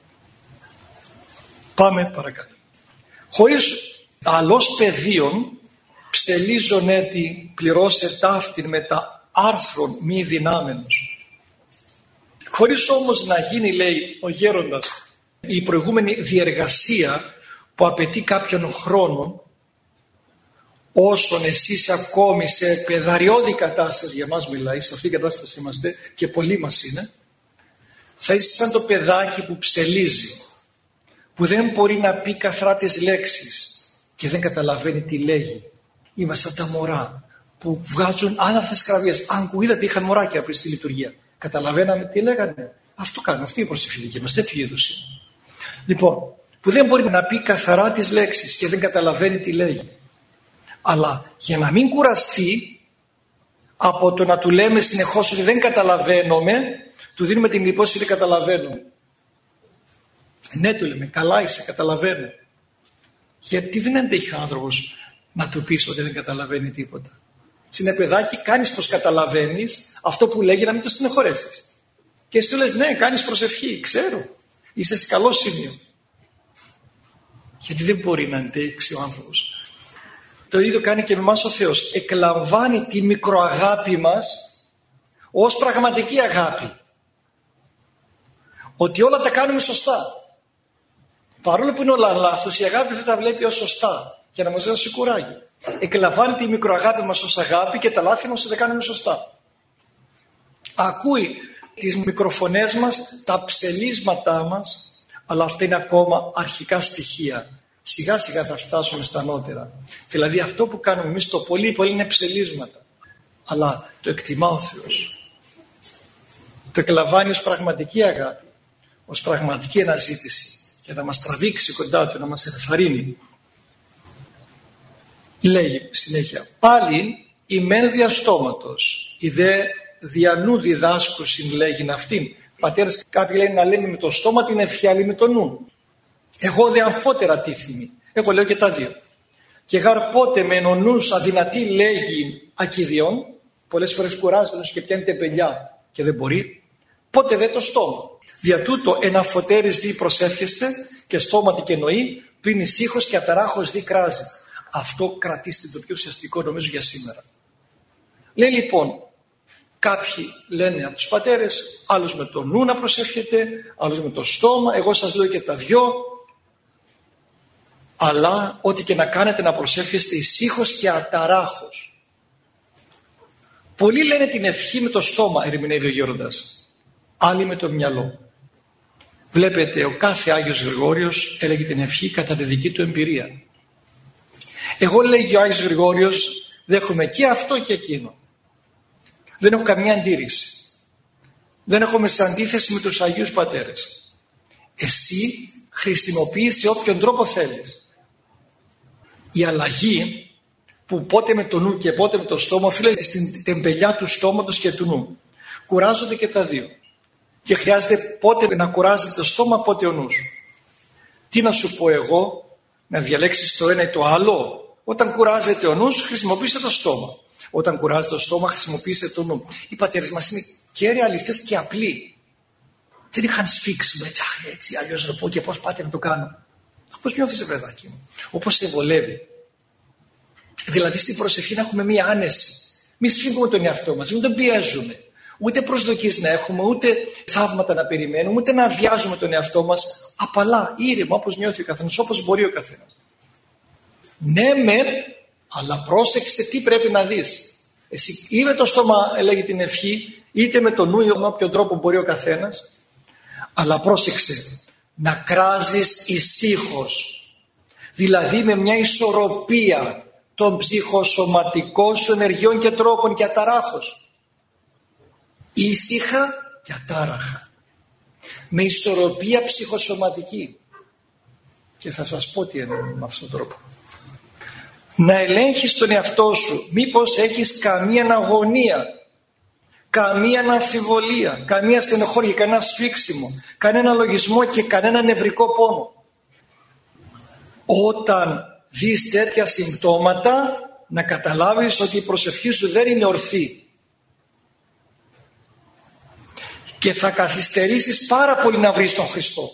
Πάμε παρακάτω. Χωρίς αλλός πεδίων ψελίζον έτη πληρώσε ταύτην με τα άρθρων μη δυνάμενος. Χωρίς όμως να γίνει, λέει ο γέροντας, η προηγούμενη διεργασία που απαιτεί κάποιον χρόνο, όσον εσείς ακόμη σε παιδαριώδη κατάσταση, για μας μιλάει, σε αυτή την κατάσταση είμαστε και πολλοί μας είναι, θα είσαι σαν το παιδάκι που ψελίζει, που δεν μπορεί να πει καθαρά τις λέξεις και δεν καταλαβαίνει τι λέγει. Είμαστε σαν τα μωρά που βγάζουν άναρθες κραυγές. Αν είδατε είχαν μωράκια πριν στη λειτουργία. Καταλαβαίναμε τι λέγανε, Αυτό κάνουμε, αυτή η προσευχή δική μας, τέτοιου είδους είναι. Λοιπόν, που δεν μπορεί να πει καθαρά τις λέξεις και δεν καταλαβαίνει τι λέγει. Αλλά για να μην κουραστεί από το να του λέμε συνεχώς ότι δεν καταλαβαίνουμε, του δίνουμε την εντύπωση ότι καταλαβαίνουμε. Ναι, του λέμε, καλά είσαι, καταλαβαίνω. Γιατί δεν αντέχει ο άνθρωπος να του πεις ότι δεν καταλαβαίνει τίποτα. Είναι παιδάκι, κάνεις πως καταλαβαίνεις αυτό που λέγει, να μην το στενοχωρέσεις. Και εσύ του λες, ναι, κάνεις προσευχή, ξέρω, είσαι σε καλό σημείο. Γιατί δεν μπορεί να αντέξει ο άνθρωπος. Το ίδιο κάνει και με εμάς ο Θεός. Εκλαμβάνει τη μικροαγάπη μας ως πραγματική αγάπη. Ότι όλα τα κάνουμε σωστά. Παρόλο που είναι όλα λάθος, η αγάπη θα τα βλέπει ως σωστά και να μας δώσει κουράγιο. Εκλαμβάνει τη μικροαγάπη μας ως αγάπη και τα λάθη μας δεν κάνουμε σωστά. Ακούει τις μικροφωνές μας, τα ψελίσματά μας, αλλά αυτά είναι ακόμα αρχικά στοιχεία. Σιγά σιγά θα φτάσουμε στα ανώτερα. Δηλαδή αυτό που κάνουμε εμείς το πολύ είναι ψελίσματα. Αλλά το εκτιμά ο Θεός. Το εκλαμβάνει ως πραγματική αγάπη, ως πραγματική αναζήτηση και να μας τραβήξει κοντά του, να μας ενθαρρύνει. Λέγει συνέχεια, πάλι η μεν διαστόματος, η δε διανού διδάσκουσιν λέγειν αυτήν. Πατέρες, κάποιοι λένε να λέμε με το στόμα την ευχή, άλλοι με το νου. Εγώ δε αμφότερα τίθιμη. Εγώ λέω και τα δύο. Και γαρ πότε με ο νους αδυνατή λέγει ακιδιών, πολλές φορές κουράζεται και πιάνει τεμπελιά και δεν μπορεί, πότε δε το στόμα. Δια τούτο ένα φωτέρης δι προσεύχεστε και στόματι και νοεί, πριν ησύχος και αταράχος δι κράζει. Αυτό κρατήστε το πιο ουσιαστικό νομίζω για σήμερα. Λέει λοιπόν, κάποιοι λένε από τους πατέρες, άλλος με το νου να προσεύχεται, άλλος με το στόμα, εγώ σας λέω και τα δυο, αλλά ό,τι και να κάνετε να προσεύχεστε ησύχος και αταράχος. Πολλοί λένε την ευχή με το στόμα, ερμηνεύει ο Γέροντας, άλλοι με το μυαλό. Βλέπετε, ο κάθε Άγιος Γρηγόριος έλεγε την ευχή κατά τη δική του εμπειρία. Εγώ, λέγει ο Άγιος Γρηγόριος, δέχομαι και αυτό και εκείνο. Δεν έχω καμία αντίρρηση. Δεν έχουμε σε αντίθεση με τους Αγίους Πατέρες. Εσύ χρησιμοποίησε όποιον τρόπο θέλεις. Η αλλαγή που πότε με το νου και πότε με το στόμα οφείλεται στην τεμπελιά του στόματος και του νου. Κουράζονται και τα δύο. Και χρειάζεται πότε να κουράζεται το στόμα, πότε ο νους. Τι να σου πω εγώ, να διαλέξεις το ένα ή το άλλο? Όταν κουράζεται ο νους, χρησιμοποίησε το στόμα. Όταν κουράζεται το στόμα, χρησιμοποίησε το νου. Οι πατέρες μας είναι και ρεαλιστές και απλοί. Δεν είχαν σφίξιμο έτσι, αλλιώς να πω και πώς πάτε να το κάνω. Πώς νιώθεις, παιδάκι μου? Όπως σε βολεύει. Δηλαδή στην προσευχή να έχουμε μία άνεση. Μη σφίγγουμε τον εαυτό μας, μην τον πιέζουμε. Ούτε προσδοκίες να έχουμε, ούτε θαύματα να περιμένουμε, ούτε να αδειάζουμε τον εαυτό μας. Απαλά, ήρεμα, όπως νιώθει ο καθένας, όπως μπορεί ο καθένας. Ναι, μεν, αλλά πρόσεξε τι πρέπει να δεις. Εσύ ή με το στόμα έλεγε την ευχή, είτε με το νου ή με όποιο τρόπο μπορεί ο καθένας. Αλλά πρόσεξε, να κράζεις ησύχος. Δηλαδή με μια ισορροπία των ψυχοσωματικών σου ενεργειών και τρόπων και αταράχος. Ήσυχα και ατάραχα. Με ισορροπία ψυχοσωματική. Και θα σας πω τι εννοώ με αυτόν τον τρόπο. Να ελέγχεις τον εαυτό σου. Μήπως έχεις καμία αγωνία, καμία αμφιβολία, καμία στενοχώρια, κανένα σφίξιμο, κανένα λογισμό και κανένα νευρικό πόνο. Όταν δεις τέτοια συμπτώματα, να καταλάβεις ότι η προσευχή σου δεν είναι ορθή. Και θα καθυστερήσεις πάρα πολύ να βρεις τον Χριστό.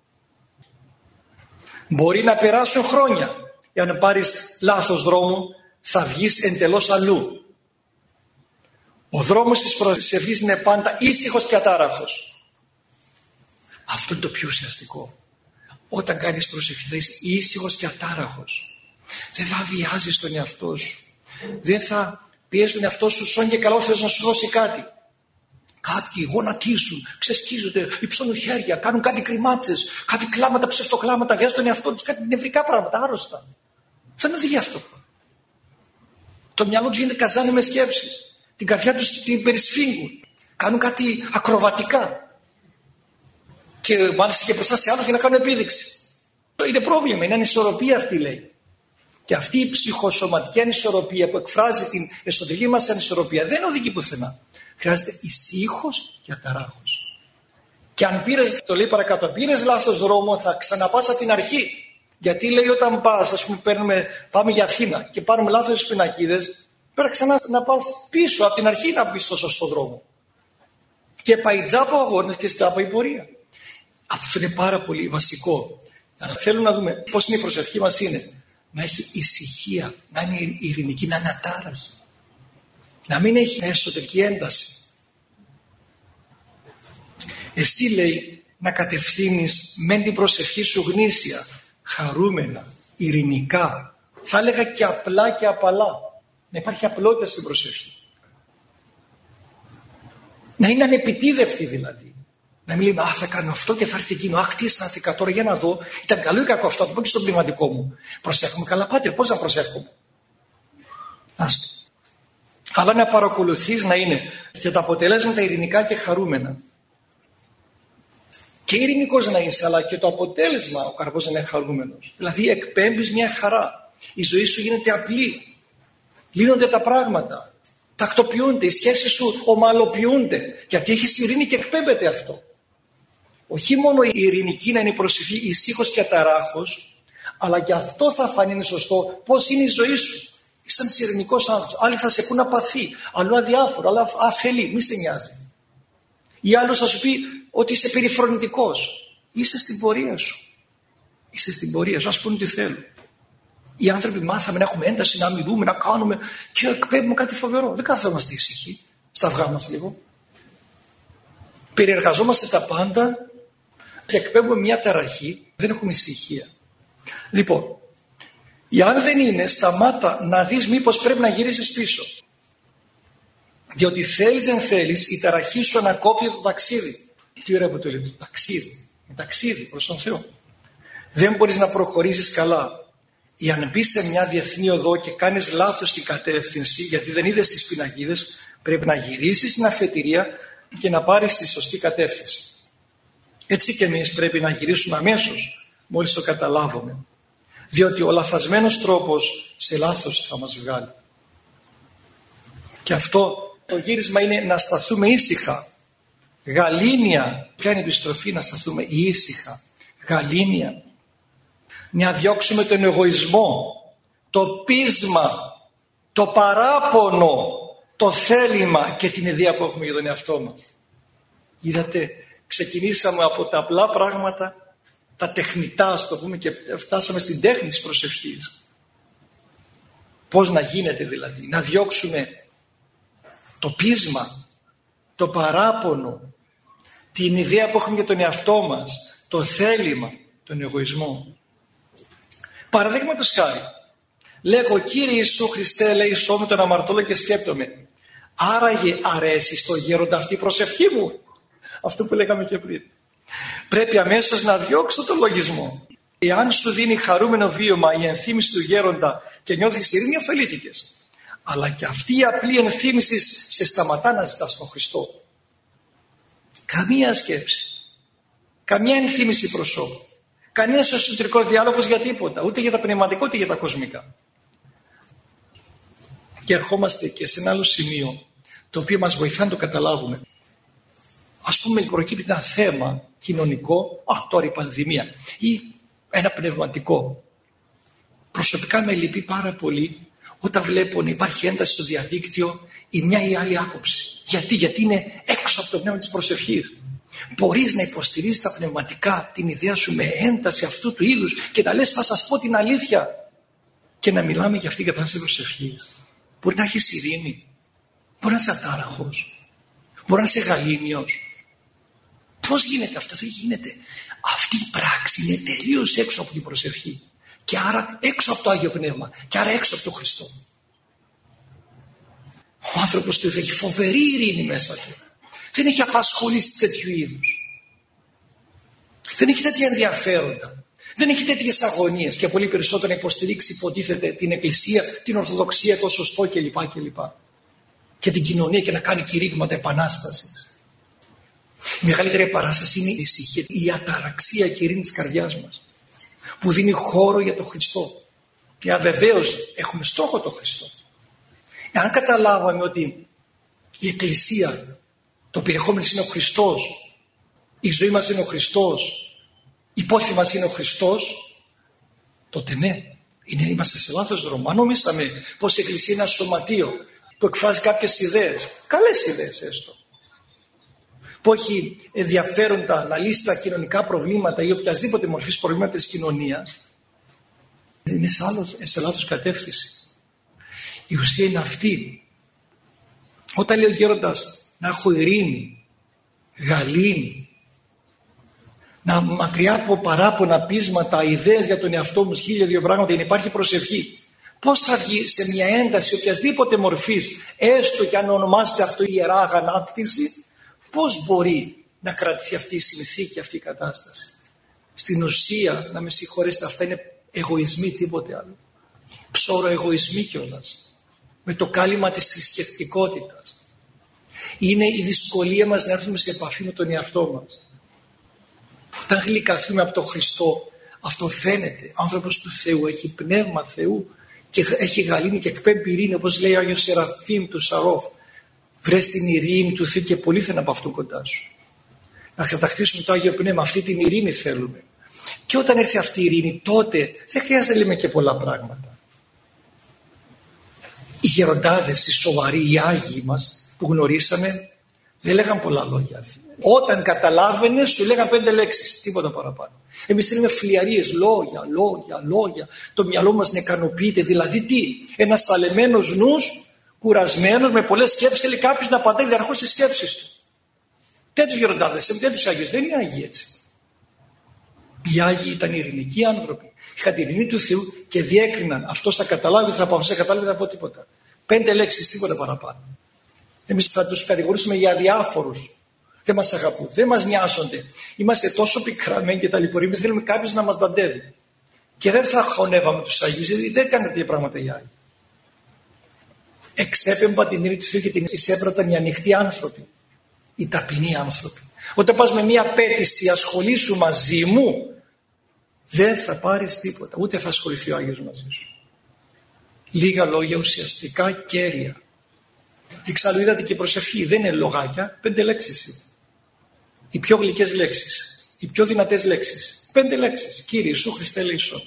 Μπορεί να περάσουν χρόνια. Για να πάρεις λάθος δρόμο, θα βγεις εντελώς αλλού. Ο δρόμος της προσευχής είναι πάντα ήσυχος και ατάραχος. Αυτό είναι το πιο ουσιαστικό. Όταν κάνεις προσευχή θα είσαι ήσυχος και ατάραχος. Δεν θα βιάζεις τον εαυτό σου. Δεν θα πιέζεις τον εαυτό σου σαν και καλό θες να σου δώσει κάτι. Κάποιοι γονατίζουν, ξεσκίζονται, υψώνουν χέρια, κάνουν κάτι κρυμάτσες, κάτι κλάματα, ψευτοκλάματα, βιάζουν τον εαυτό τους, κάτι νευρικά πράγματα, άρρωστα. Δεν είναι αυτό. Το μυαλό τους γίνεται καζάνι με σκέψεις. Την καρδιά τους την περισφίγγουν. Κάνουν κάτι ακροβατικά. και μάλιστα και μπροστά σε άλλους για να κάνουν επίδειξη. Είναι πρόβλημα, είναι ανισορροπία αυτή, λέει. Και αυτή η ψυχοσωματική ανισορροπία που εκφράζει την εσωτερική μας ανισορροπία δεν οδηγεί πουθενά. Χρειάζεται ησύχος και αταράχος. Και αν πήρες, το λέει παρακάτω, πήρες λάθος δρόμο, θα ξαναπάς από την αρχή. Γιατί λέει όταν πας, ας πούμε, πάμε για Αθήνα και πάρουμε λάθος πινακίδες, πρέπει ξανά να πας πίσω από την αρχή να μπεις στο σωστό δρόμο. Και πάει τζάπα ο αγώνας και τζάπα η πορεία. Αυτό είναι πάρα πολύ βασικό. Αν θέλουμε να δούμε πώς είναι η προσευχή μας, είναι να έχει ησυχία, να είναι ειρηνική, να είναι ατάραχη. Να μην έχει εσωτερική ένταση. Εσύ, λέει, να κατευθύνεις μεν την προσευχή σου γνήσια, χαρούμενα, ειρηνικά, θα έλεγα και απλά και απαλά. Να υπάρχει απλότητα στην προσευχή. Να είναι ανεπιτίδευτη δηλαδή. Να μην λέμε, θα κάνω αυτό και θα έρθει εκείνο. Τι αισθάνθηκα τώρα, για να δω. Ήταν καλό ή κακό αυτό, το πω και στον πνευματικό μου. Προσέχουμε καλά, πάτερ, πώς να προσέχουμε. Άστο. Αλλά να παρακολουθείς να είναι και τα αποτελέσματα ειρηνικά και χαρούμενα. Και ειρηνικός να είσαι, αλλά και το αποτέλεσμα ο καρπός να είναι χαρούμενος. Δηλαδή εκπέμπεις μια χαρά. Η ζωή σου γίνεται απλή. Λύνονται τα πράγματα. Τακτοποιούνται. Οι σχέσεις σου ομαλοποιούνται. Γιατί έχεις ειρήνη και εκπέμπεται αυτό. Όχι μόνο η ειρηνική να είναι η προσευχή, ησύχος και αταράχος, αλλά και αυτό θα φανεί είναι σωστό. Πώς είναι η ζωή σου. Είσαι ένας ειρηνικός άνθρωπος. Άλλοι θα σε πούν απαθή, αλλού αδιάφορο, αλλού αφελή. Μη σε νοιάζει. Ή άλλος θα σου πει ότι είσαι περιφρονητικός. Είσαι στην πορεία σου. Είσαι στην πορεία σου. Ας πούμε τι θέλουν. Οι άνθρωποι μάθαμε να έχουμε ένταση, να μιλούμε, να κάνουμε και εκπέμπουμε κάτι φοβερό. Δεν καθόμαστε ήσυχοι στα αυγά μας λίγο. Περιεργαζόμαστε τα πάντα και εκπέμπουμε μια ταραχή. Δεν έχουμε ησυχία. Λοιπόν, αν δεν είναι, σταμάτα να δεις μήπως πρέπει να γυρίσεις πίσω. Διότι θέλεις δεν θέλεις, η ταραχή σου ανακόπτει το ταξίδι. Τι ωραία που το λέει, το ταξίδι. Ταξίδι προς τον Θεό. Δεν μπορείς να προχωρήσεις καλά. Ή αν μπεις σε μια διεθνή οδό και κάνεις λάθος στην κατεύθυνση, γιατί δεν είδες τις πινακίδες, πρέπει να γυρίσεις στην αφετηρία και να πάρεις τη σωστή κατεύθυνση. Έτσι και εμείς πρέπει να γυρίσουμε αμέσως, μόλις το καταλάβουμε. Διότι ο λαθασμένος τρόπος σε λάθος θα μας βγάλει. Και αυτό το γύρισμα είναι να σταθούμε ήσυχα. Γαλήνια. Ποια είναι η επιστροφή? Να σταθούμε ήσυχα. Γαλήνια. Να διώξουμε τον εγωισμό, το πείσμα, το παράπονο, το θέλημα και την ιδέα που έχουμε για τον εαυτό μας. Είδατε, ξεκινήσαμε από τα απλά πράγματα, τα τεχνητά, ας το πούμε, και φτάσαμε στην τέχνη της προσευχής. Πώς να γίνεται δηλαδή, να διώξουμε το πείσμα, το παράπονο, την ιδέα που έχουμε για τον εαυτό μας, το θέλημα, τον εγωισμό. Παραδείγματος χάρη, λέγω Κύριε Ιησού Χριστέ, λέει σώμη τον αμαρτωλό και σκέπτομαι. Άραγε αρέσει στο γέροντα αυτή η προσευχή μου. Αυτό που λέγαμε και πριν. Πρέπει αμέσως να διώξω τον λογισμό. Εάν σου δίνει χαρούμενο βίωμα η ενθύμηση του γέροντα και νιώθεις ειρήνη, ωφελήθηκες. Αλλά και αυτή η απλή ενθύμηση σε σταματά να ζητάς τον Χριστό. Καμία σκέψη. Καμία ενθύμηση προσώπου. Κανένας εσωτερικός διάλογος για τίποτα. Ούτε για τα πνευματικά ούτε για τα κοσμικά. Και ερχόμαστε και σε ένα άλλο σημείο το οποίο μας βοηθά να το καταλάβουμε. Ας πούμε προκύπτει ένα θέμα κοινωνικό, τώρα η πανδημία, ή ένα πνευματικό. Προσωπικά με λυπεί πάρα πολύ όταν βλέπω να υπάρχει ένταση στο διαδίκτυο η μια ή άλλη άποψη. Γιατί είναι έξω από το πνεύμα της προσευχής. Μπορείς να υποστηρίζεις τα πνευματικά την ιδέα σου με ένταση αυτού του είδους και να λες θα σας πω την αλήθεια και να μιλάμε για αυτήν την κατάσταση της προσευχής. Μπορεί να έχεις ειρήνη, μπορεί να είσαι ατάραχος, μπορεί να είσαι γαλήνιος. Πώς γίνεται αυτό? Δεν γίνεται. Αυτή η πράξη είναι τελείως έξω από την προσευχή και άρα έξω από το Άγιο Πνεύμα και άρα έξω από τον Χριστό. Ο άνθρωπος του έχει φοβερή ειρήνη μέσα του. Δεν έχει απασχολήσει τέτοιου είδους. Δεν έχει τέτοια ενδιαφέροντα. Δεν έχει τέτοιες αγωνίες και πολύ περισσότερο να υποστηρίξει υποτίθεται την Εκκλησία, την Ορθοδοξία, το σωστό κλπ. Και την κοινωνία και να κάνει κηρύγματα επανάστασης. Η μεγαλύτερη επαράσταση είναι η ησυχία, η αταραξία και η ειρήνη της καρδιάς μας, που δίνει χώρο για τον Χριστό. Και βεβαίως έχουμε στόχο τον Χριστό. Εάν καταλάβαμε ότι η Εκκλησία, το περιεχόμενο είναι ο Χριστός, η ζωή μας είναι ο Χριστός, η πόθη μας είναι ο Χριστός, τότε ναι, είμαστε σε λάθος δρόμο. Αν νομίσαμε πως η Εκκλησία είναι ένα σωματείο που εκφράζει κάποιες ιδέες, καλές ιδέες έστω, που έχει ενδιαφέροντα να λύσει τα κοινωνικά προβλήματα ή οποιασδήποτε μορφής προβλήματα της κοινωνίας, είναι σε λάθος κατεύθυνση. Η ουσία είναι αυτή. Όταν λέει ο γέροντας να έχω ειρήνη, γαλήνη, να μακριά από παράπονα, πείσματα, ιδέες για τον εαυτό μου, 1002 πράγματα, να υπάρχει προσευχή. Πώς θα βγει σε μια ένταση οποιασδήποτε μορφής, έστω και αν ονομάζεται αυτό η ιερά αγανάκτηση, πώς μπορεί να κρατηθεί αυτή η συνθήκη, αυτή η κατάσταση? Στην ουσία, να με συγχωρέσετε, αυτά είναι εγωισμοί, τίποτε άλλο. Ψώρο εγωισμοί κιόλας. Με το κάλυμα της θρησκευτικότητας. Είναι η δυσκολία μας να έρθουμε σε επαφή με τον εαυτό μας. Όταν γλυκαθούμε από τον Χριστό, αυτό φαίνεται. Ο άνθρωπος του Θεού έχει πνεύμα Θεού και έχει γαλήνη και εκπέμπει ειρήνη, όπως λέει ο Άγιος Σεραφείμ του Σαρόφ. Βρες την ειρήνη του Θεού και πολύ θα είναι από αυτού κοντά σου. Να κατακτήσουμε το Άγιο Πνεύμα, αυτή την ειρήνη θέλουμε. Και όταν έρθει αυτή η ειρήνη, τότε δεν χρειάζεται να λέμε και πολλά πράγματα. Οι γεροντάδες, οι σοβαροί, οι Άγιοι μας που γνωρίσαμε, δεν λέγαν πολλά λόγια. Όταν καταλάβαινε, σου λέγαν 5 λέξεις, τίποτα παραπάνω. Εμείς θέλουμε φλιαρίες, λόγια. Το μυαλό μας να ικανοποιείται. Δηλαδή τι? Ένας σαλεμένος νους, κουρασμένος, με πολλές σκέψεις, θέλει κάποιος να απαντάει διαρκώς στις σκέψεις του. Τέτοιους γεροντάδες, τέτοιους Άγιους, δεν είναι Άγιοι έτσι. Οι Άγιοι ήταν ειρηνικοί άνθρωποι. Είχαν την ειρήνη του Θεού και διέκριναν. Αυτός θα καταλάβει, θα πω, αυτός θα καταλάβει, θα πω τίποτα. 5 λέξεις, τίποτα παραπάνω. Εμείς θα τους κατηγορούσαμε για αδιάφορους. Δεν μας αγαπούν, δεν μας νοιάζονται. Είμαστε τόσο πικραμένοι και ταλαιπωρημένοι, θέλουμε κάποιος να μας δαντεύει. Και δεν θα χωνεύαμε τους Αγίους, γιατί δεν έκαναν τέτοια πράγματα οι Άγιοι. Εξέπεμπαν την ειρήνη του Θεού και την εισέπραταν οι ανοιχτοί άνθρωποι, οι ταπεινοί άνθρωποι. Όταν πας με μία απέτηση, ασχολήσου μαζί μου, δεν θα πάρεις τίποτα, ούτε θα ασχοληθεί ο Άγιος μαζί σου. Λίγα λόγια ουσιαστικά κέρια. Εξάλλου είδατε και η προσευχή δεν είναι λογάκια, 5 λέξεις είναι. Οι πιο γλυκές λέξεις, οι πιο δυνατές λέξεις, 5 λέξεις. Κύριε Ιησού Χριστέ ελέησον.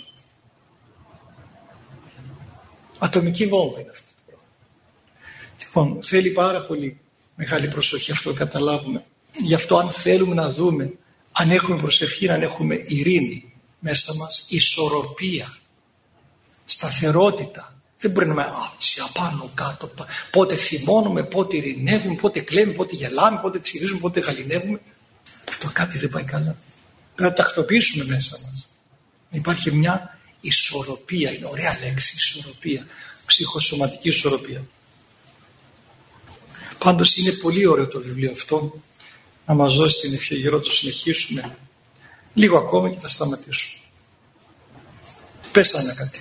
Ατομική βόμβα είναι αυτή. Λοιπόν, θέλει πάρα πολύ μεγάλη προσοχή αυτό το καταλάβουμε. Γι' αυτό αν θέλουμε να δούμε, αν έχουμε προσευχή, αν έχουμε ειρήνη μέσα μας, ισορροπία, σταθερότητα. Δεν μπορεί να είμαι απάνω κάτω. Πότε θυμώνουμε, πότε ειρηνεύουμε, πότε κλαίμε, πότε γελάμε, πότε τσιρίζουμε, πότε γαληνεύουμε. Αυτό κάτι δεν πάει καλά. Πρέπει να τακτοποιήσουμε μέσα μας. Υπάρχει μια ισορροπία, είναι ωραία λέξη, ισορροπία, ψυχοσωματική ισορροπία. Πάντως είναι πολύ ωραίο το βιβλίο αυτό, να μας δώσει την ευχή το συνεχίσουμε λίγο ακόμα και θα σταματήσουμε. Πέσανε κάτι.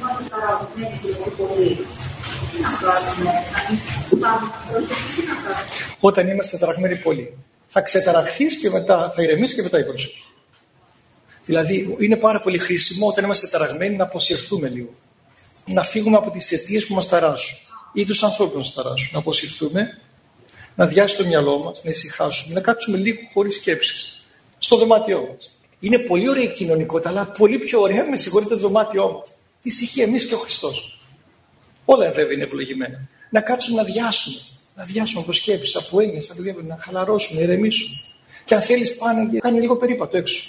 Όταν είμαστε ταραγμένοι πολύ, θα ξεταραχθείς και μετά θα ηρεμήσεις και μετά η προσοχή. Δηλαδή είναι πάρα πολύ χρήσιμο όταν είμαστε ταραγμένοι να αποσυρθούμε λίγο. Να φύγουμε από τις αιτίες που μας ταράσουν ή τους ανθρώπους που μας ταράσουν. Να αποσυρθούμε, να διάσει το μυαλό μας, να ησυχάσουμε, να κάτσουμε λίγο χωρίς σκέψεις στο δωμάτιό μας. Είναι πολύ ωραία η κοινωνικότητα, αλλά πολύ πιο ωραία, με συγχωρείτε, το δωμάτιό μας. Η ησυχία, εμείς και ο Χριστός. Όλα βέβαια είναι ευλογημένα. Να κάτσουμε να διάσουμε. Να διάσουμε από σκέψεις, από έννοιες, από διάφορα, να χαλαρώσουμε, να ηρεμήσουμε. Και αν θέλεις, πάνε και κάνει λίγο περίπατο έξω.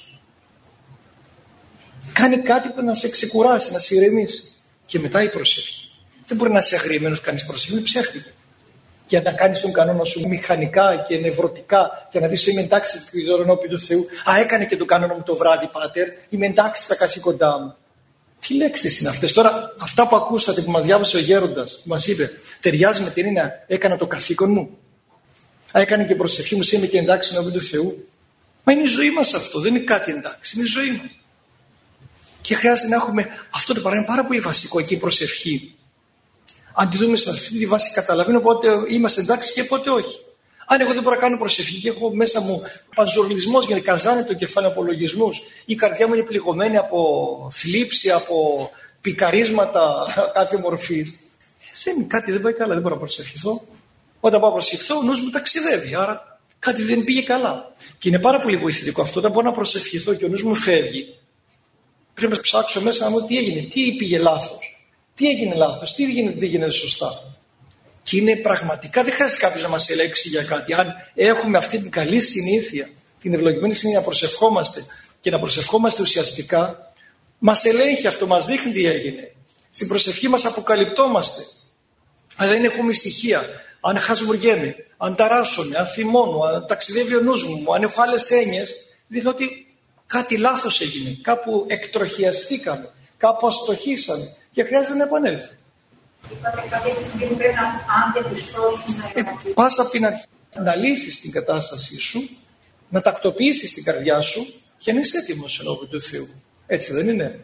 Κάνει κάτι που να σε ξεκουράσει, να σε ηρεμήσει. Και μετά η προσευχή. Δεν μπορεί να είσαι αγριεμένος κανείς προσευχή, είναι ψεύτικο. Για να κάνεις τον κανόνα σου μηχανικά και νευρωτικά και να δεις είμαι εντάξει ενώπιον του Θεού. Α, έκανε και τον κανόνα μου το βράδυ, Πάτερ. Είμαι εντάξει στα καθήκοντά μου. Τι λέξεις είναι αυτές? Τώρα, αυτά που ακούσατε που μας διάβασε ο γέροντας, που μας είπε, ταιριάζει με την έννοια, έκανα το καθήκον μου. Α, έκανε και προσευχή μου, είμαι και εντάξει ενώπιον του Θεού. Μα είναι η ζωή μας αυτό, δεν είναι κάτι εντάξει, είναι η ζωή μας. Και χρειάζεται να έχουμε αυτό το παράδειγμα πάρα πολύ βασικό εκεί η προσευχή. Αν τη δούμε σε αυτή τη βάση, καταλαβαίνω πότε είμαστε εντάξει και πότε όχι. Αν εγώ δεν μπορώ να κάνω προσευχή και έχω μέσα μου παζουρλισμός γιατί καζάνε το κεφάλι απολογισμούς, η καρδιά μου είναι πληγωμένη από θλίψη, από πικαρίσματα κάθε μορφής, κάτι δεν πάει καλά, δεν μπορώ να προσευχηθώ. Όταν πάω να προσευχηθώ, ο νους μου ταξιδεύει, άρα κάτι δεν πήγε καλά. Και είναι πάρα πολύ βοηθητικό αυτό. Όταν μπορώ να προσευχηθώ και ο νους μου φεύγει, πρέπει να ψάξω μέσα να δω τι έγινε, τι πήγε λάθος, τι έγινε λάθος, τι δεν έγινε σωστά. Και είναι πραγματικά, δεν χρειάζεται κάποιος να μας ελέγξει για κάτι. Αν έχουμε αυτή την καλή συνήθεια, την ευλογημένη συνήθεια να προσευχόμαστε και να προσευχόμαστε ουσιαστικά, μας ελέγχει αυτό, μας δείχνει τι έγινε. Στην προσευχή μας αποκαλυπτόμαστε. Αν δεν έχουμε ησυχία, αν χασμουριέμαι, αν ταράσσομαι, αν θυμώνω, αν ταξιδεύει ο νους μου, αν έχω άλλες έννοιες, δείχνει ότι κάτι λάθος έγινε, κάπου εκτροχιαστήκαμε, κάπου αστοχήσαμε και χρειάζεται να επανέλθει. Είπατε κάποια στιγμή πρέπει αν διαπιστώσουμε... Πας από την αρχή να λύσεις την κατάστασή σου, να τακτοποιήσεις την καρδιά σου και να είσαι έτοιμος ενώπιον του Θεού. Έτσι δεν είναι?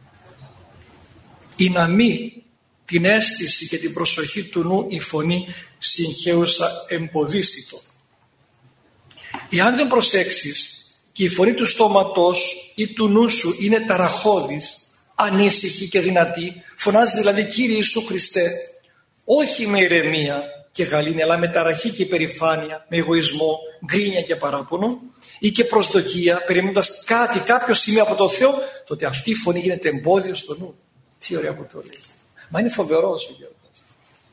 Ή να μη την αίσθηση και την προσοχή του νου η φωνή συγχέουσα εμποδίσει το. Εάν δεν προσέξεις και η φωνή του στόματος ή του νου σου είναι ταραχώδης, ανήσυχη και δυνατή, φωνάζει δηλαδή Κύριε Ιησού Χριστέ, όχι με ηρεμία και γαλήνη, αλλά με ταραχή και υπερηφάνεια, με εγωισμό, γκρίνια και παράπονο ή και προσδοκία, περιμένοντας κάποιο σημείο από το Θεό, τότε αυτή η φωνή γίνεται εμπόδιο στο νου. Τι ωραία που το λέει. Μα είναι φοβερός ο Γέροντας.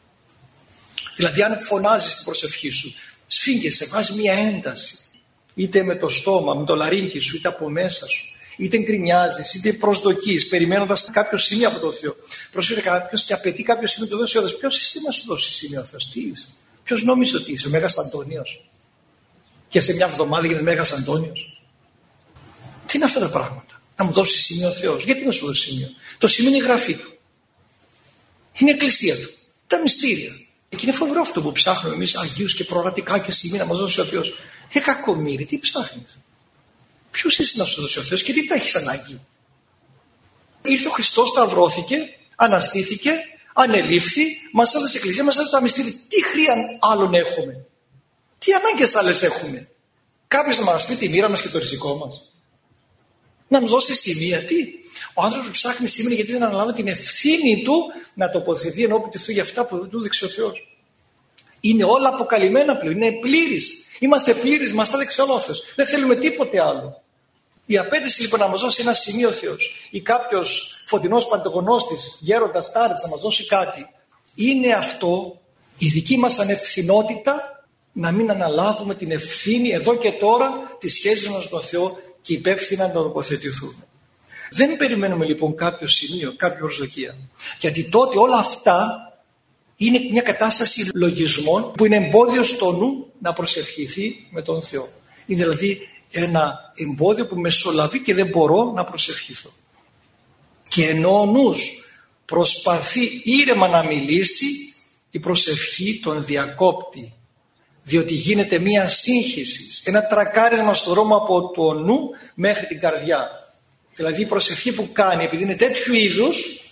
Δηλαδή αν φωνάζεις την προσευχή σου, σφίγγεσαι, βάζει μια ένταση, είτε με το στόμα, με το λαρύγγι σου, είτε από μέσα σου, είτε γκρινιάζεις, είτε προσδοκείς, περιμένοντας κάποιο σημείο από το Θεό. Προσφέρει κάποιος και απαιτεί κάποιο σημείο του δώσει ο Θεός. Ποιος εσύ να σου δώσει σημείο ο Θεός, τι είσαι? Ποιος νόμιζε ότι είσαι, ο Μέγας Αντώνιος? Και σε μια εβδομάδα γίνεται Μέγας Αντώνιος. Τι είναι αυτά τα πράγματα? Να μου δώσει σημείο ο Θεός? Γιατί να σου δώσει σημείο? Το σημείο είναι η γραφή του. Είναι η εκκλησία του. Τα μυστήρια. Και είναι φοβερό αυτό που ψάχνουμε εμείς αγίους και προορατικά και σημεία να μας δώσει ο Θεός. Κακομοίρη, τι ψάχνεις? Ποιος είσαι να σου δώσει ο Θεός και τι τα έχεις ανάγκη? Ήρθε ο Χριστός, σταυρώθηκε, αναστήθηκε, ανελήφθη, μας έδωσε εκκλησία, μας έδωσε τα μυστήρια. Τι χρήμα άλλων έχουμε? Τι ανάγκες άλλες έχουμε? Κάποιος να μας πει τη μοίρα μας και το ριζικό μας? Να μας δώσει στιγμή, τι? Ο άνθρωπος που ψάχνει σήμερα γιατί δεν αναλάβει την ευθύνη του να τοποθετεί ενώπιον του Θεού για αυτά που του δείξει ο Θεός. Είναι όλα αποκαλυμμένα πλέον, είναι πλήρης. Είμαστε πλήρεις, μας τα έδειξε ο Θεός. Δεν θέλουμε τίποτε άλλο. Η απέτηση λοιπόν να μας δώσει ένα σημείο ο Θεός ή κάποιος φωτεινός παντογνώστης, γέροντας στάρτης να μας δώσει κάτι, είναι αυτό η δική μας ανευθυνότητα να μην αναλάβουμε την ευθύνη εδώ και τώρα τη σχέση μας με τον Θεό και υπεύθυνα να τοποθετηθούμε. Δεν περιμένουμε λοιπόν κάποιο σημείο, κάποια προσδοκία. Γιατί τότε όλα αυτά είναι μια κατάσταση λογισμών που είναι εμπόδιο στο νου να προσευχηθεί με τον Θεό. Είναι δηλαδή ένα εμπόδιο που μεσολαβεί και δεν μπορώ να προσευχηθώ. Και ενώ ο νους προσπαθεί ήρεμα να μιλήσει, η προσευχή τον διακόπτει. Διότι γίνεται μια σύγχυση, ένα τρακάρισμα στο δρόμο από το νου μέχρι την καρδιά. Δηλαδή η προσευχή που κάνει, επειδή είναι τέτοιου είδους,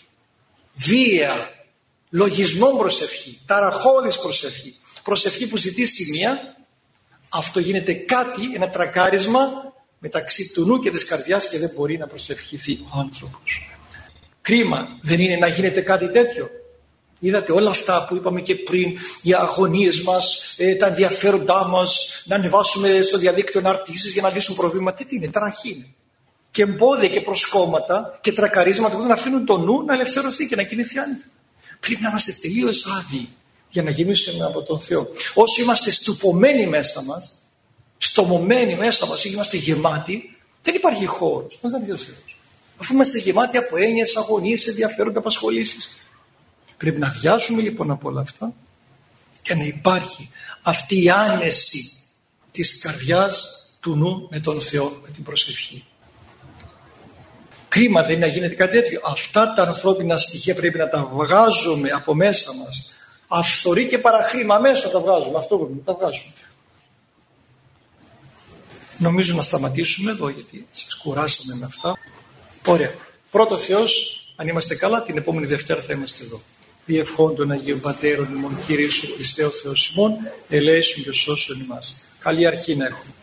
βία, λογισμό προσευχή, ταραχώδης προσευχή, προσευχή που ζητεί σημεία, αυτό γίνεται κάτι, ένα τρακάρισμα μεταξύ του νου και της καρδιάς και δεν μπορεί να προσευχηθεί ο άνθρωπος. Κρίμα δεν είναι να γίνεται κάτι τέτοιο? Είδατε όλα αυτά που είπαμε και πριν, οι αγωνίες μας, τα ενδιαφέροντά μας, να ανεβάσουμε στο διαδίκτυο αναρτήσεις για να λύσουν προβλήματα. Τι είναι, ταραχή είναι. Και εμπόδια και προσκόμματα και τρακαρίσματα που δεν αφήνουν το νου να ελευθερωθεί και να κινηθεί άνετα. Πρέπει να είμαστε τελείως άδειοι για να γεμίσουμε από τον Θεό. Όσο είμαστε στουπωμένοι μέσα μας, στομωμένοι μέσα μας, είμαστε γεμάτοι, δεν υπάρχει χώρος. Μας δίνει ο Θεός. Αφού είμαστε γεμάτοι από έννοιες, αγωνίες, ενδιαφέροντα, απασχολήσεις. Πρέπει να αδειάσουμε λοιπόν από όλα αυτά και να υπάρχει αυτή η άνεση της καρδιάς του νου με τον Θεό, με την προσευχή. Κρίμα δεν είναι να γίνεται κάτι τέτοιο. Αυτά τα ανθρώπινα στοιχεία πρέπει να τα βγάζουμε από μέσα μας. Αυθορή και παραχρήμα μέσα τα βγάζουμε. Αυτό πρέπει να τα βγάζουμε. Νομίζω να σταματήσουμε εδώ γιατί σας κουράσαμε με αυτά. Ωραία. Πρώτο Θεός, αν είμαστε καλά, την επόμενη Δευτέρα θα είμαστε εδώ. διευχών των Αγίων Πατέρων ημών, Κύριε Ιησού Χριστέ ο Θεός ημών, ελέησον και σώσον ημάς. Καλή αρχή να έχουμε.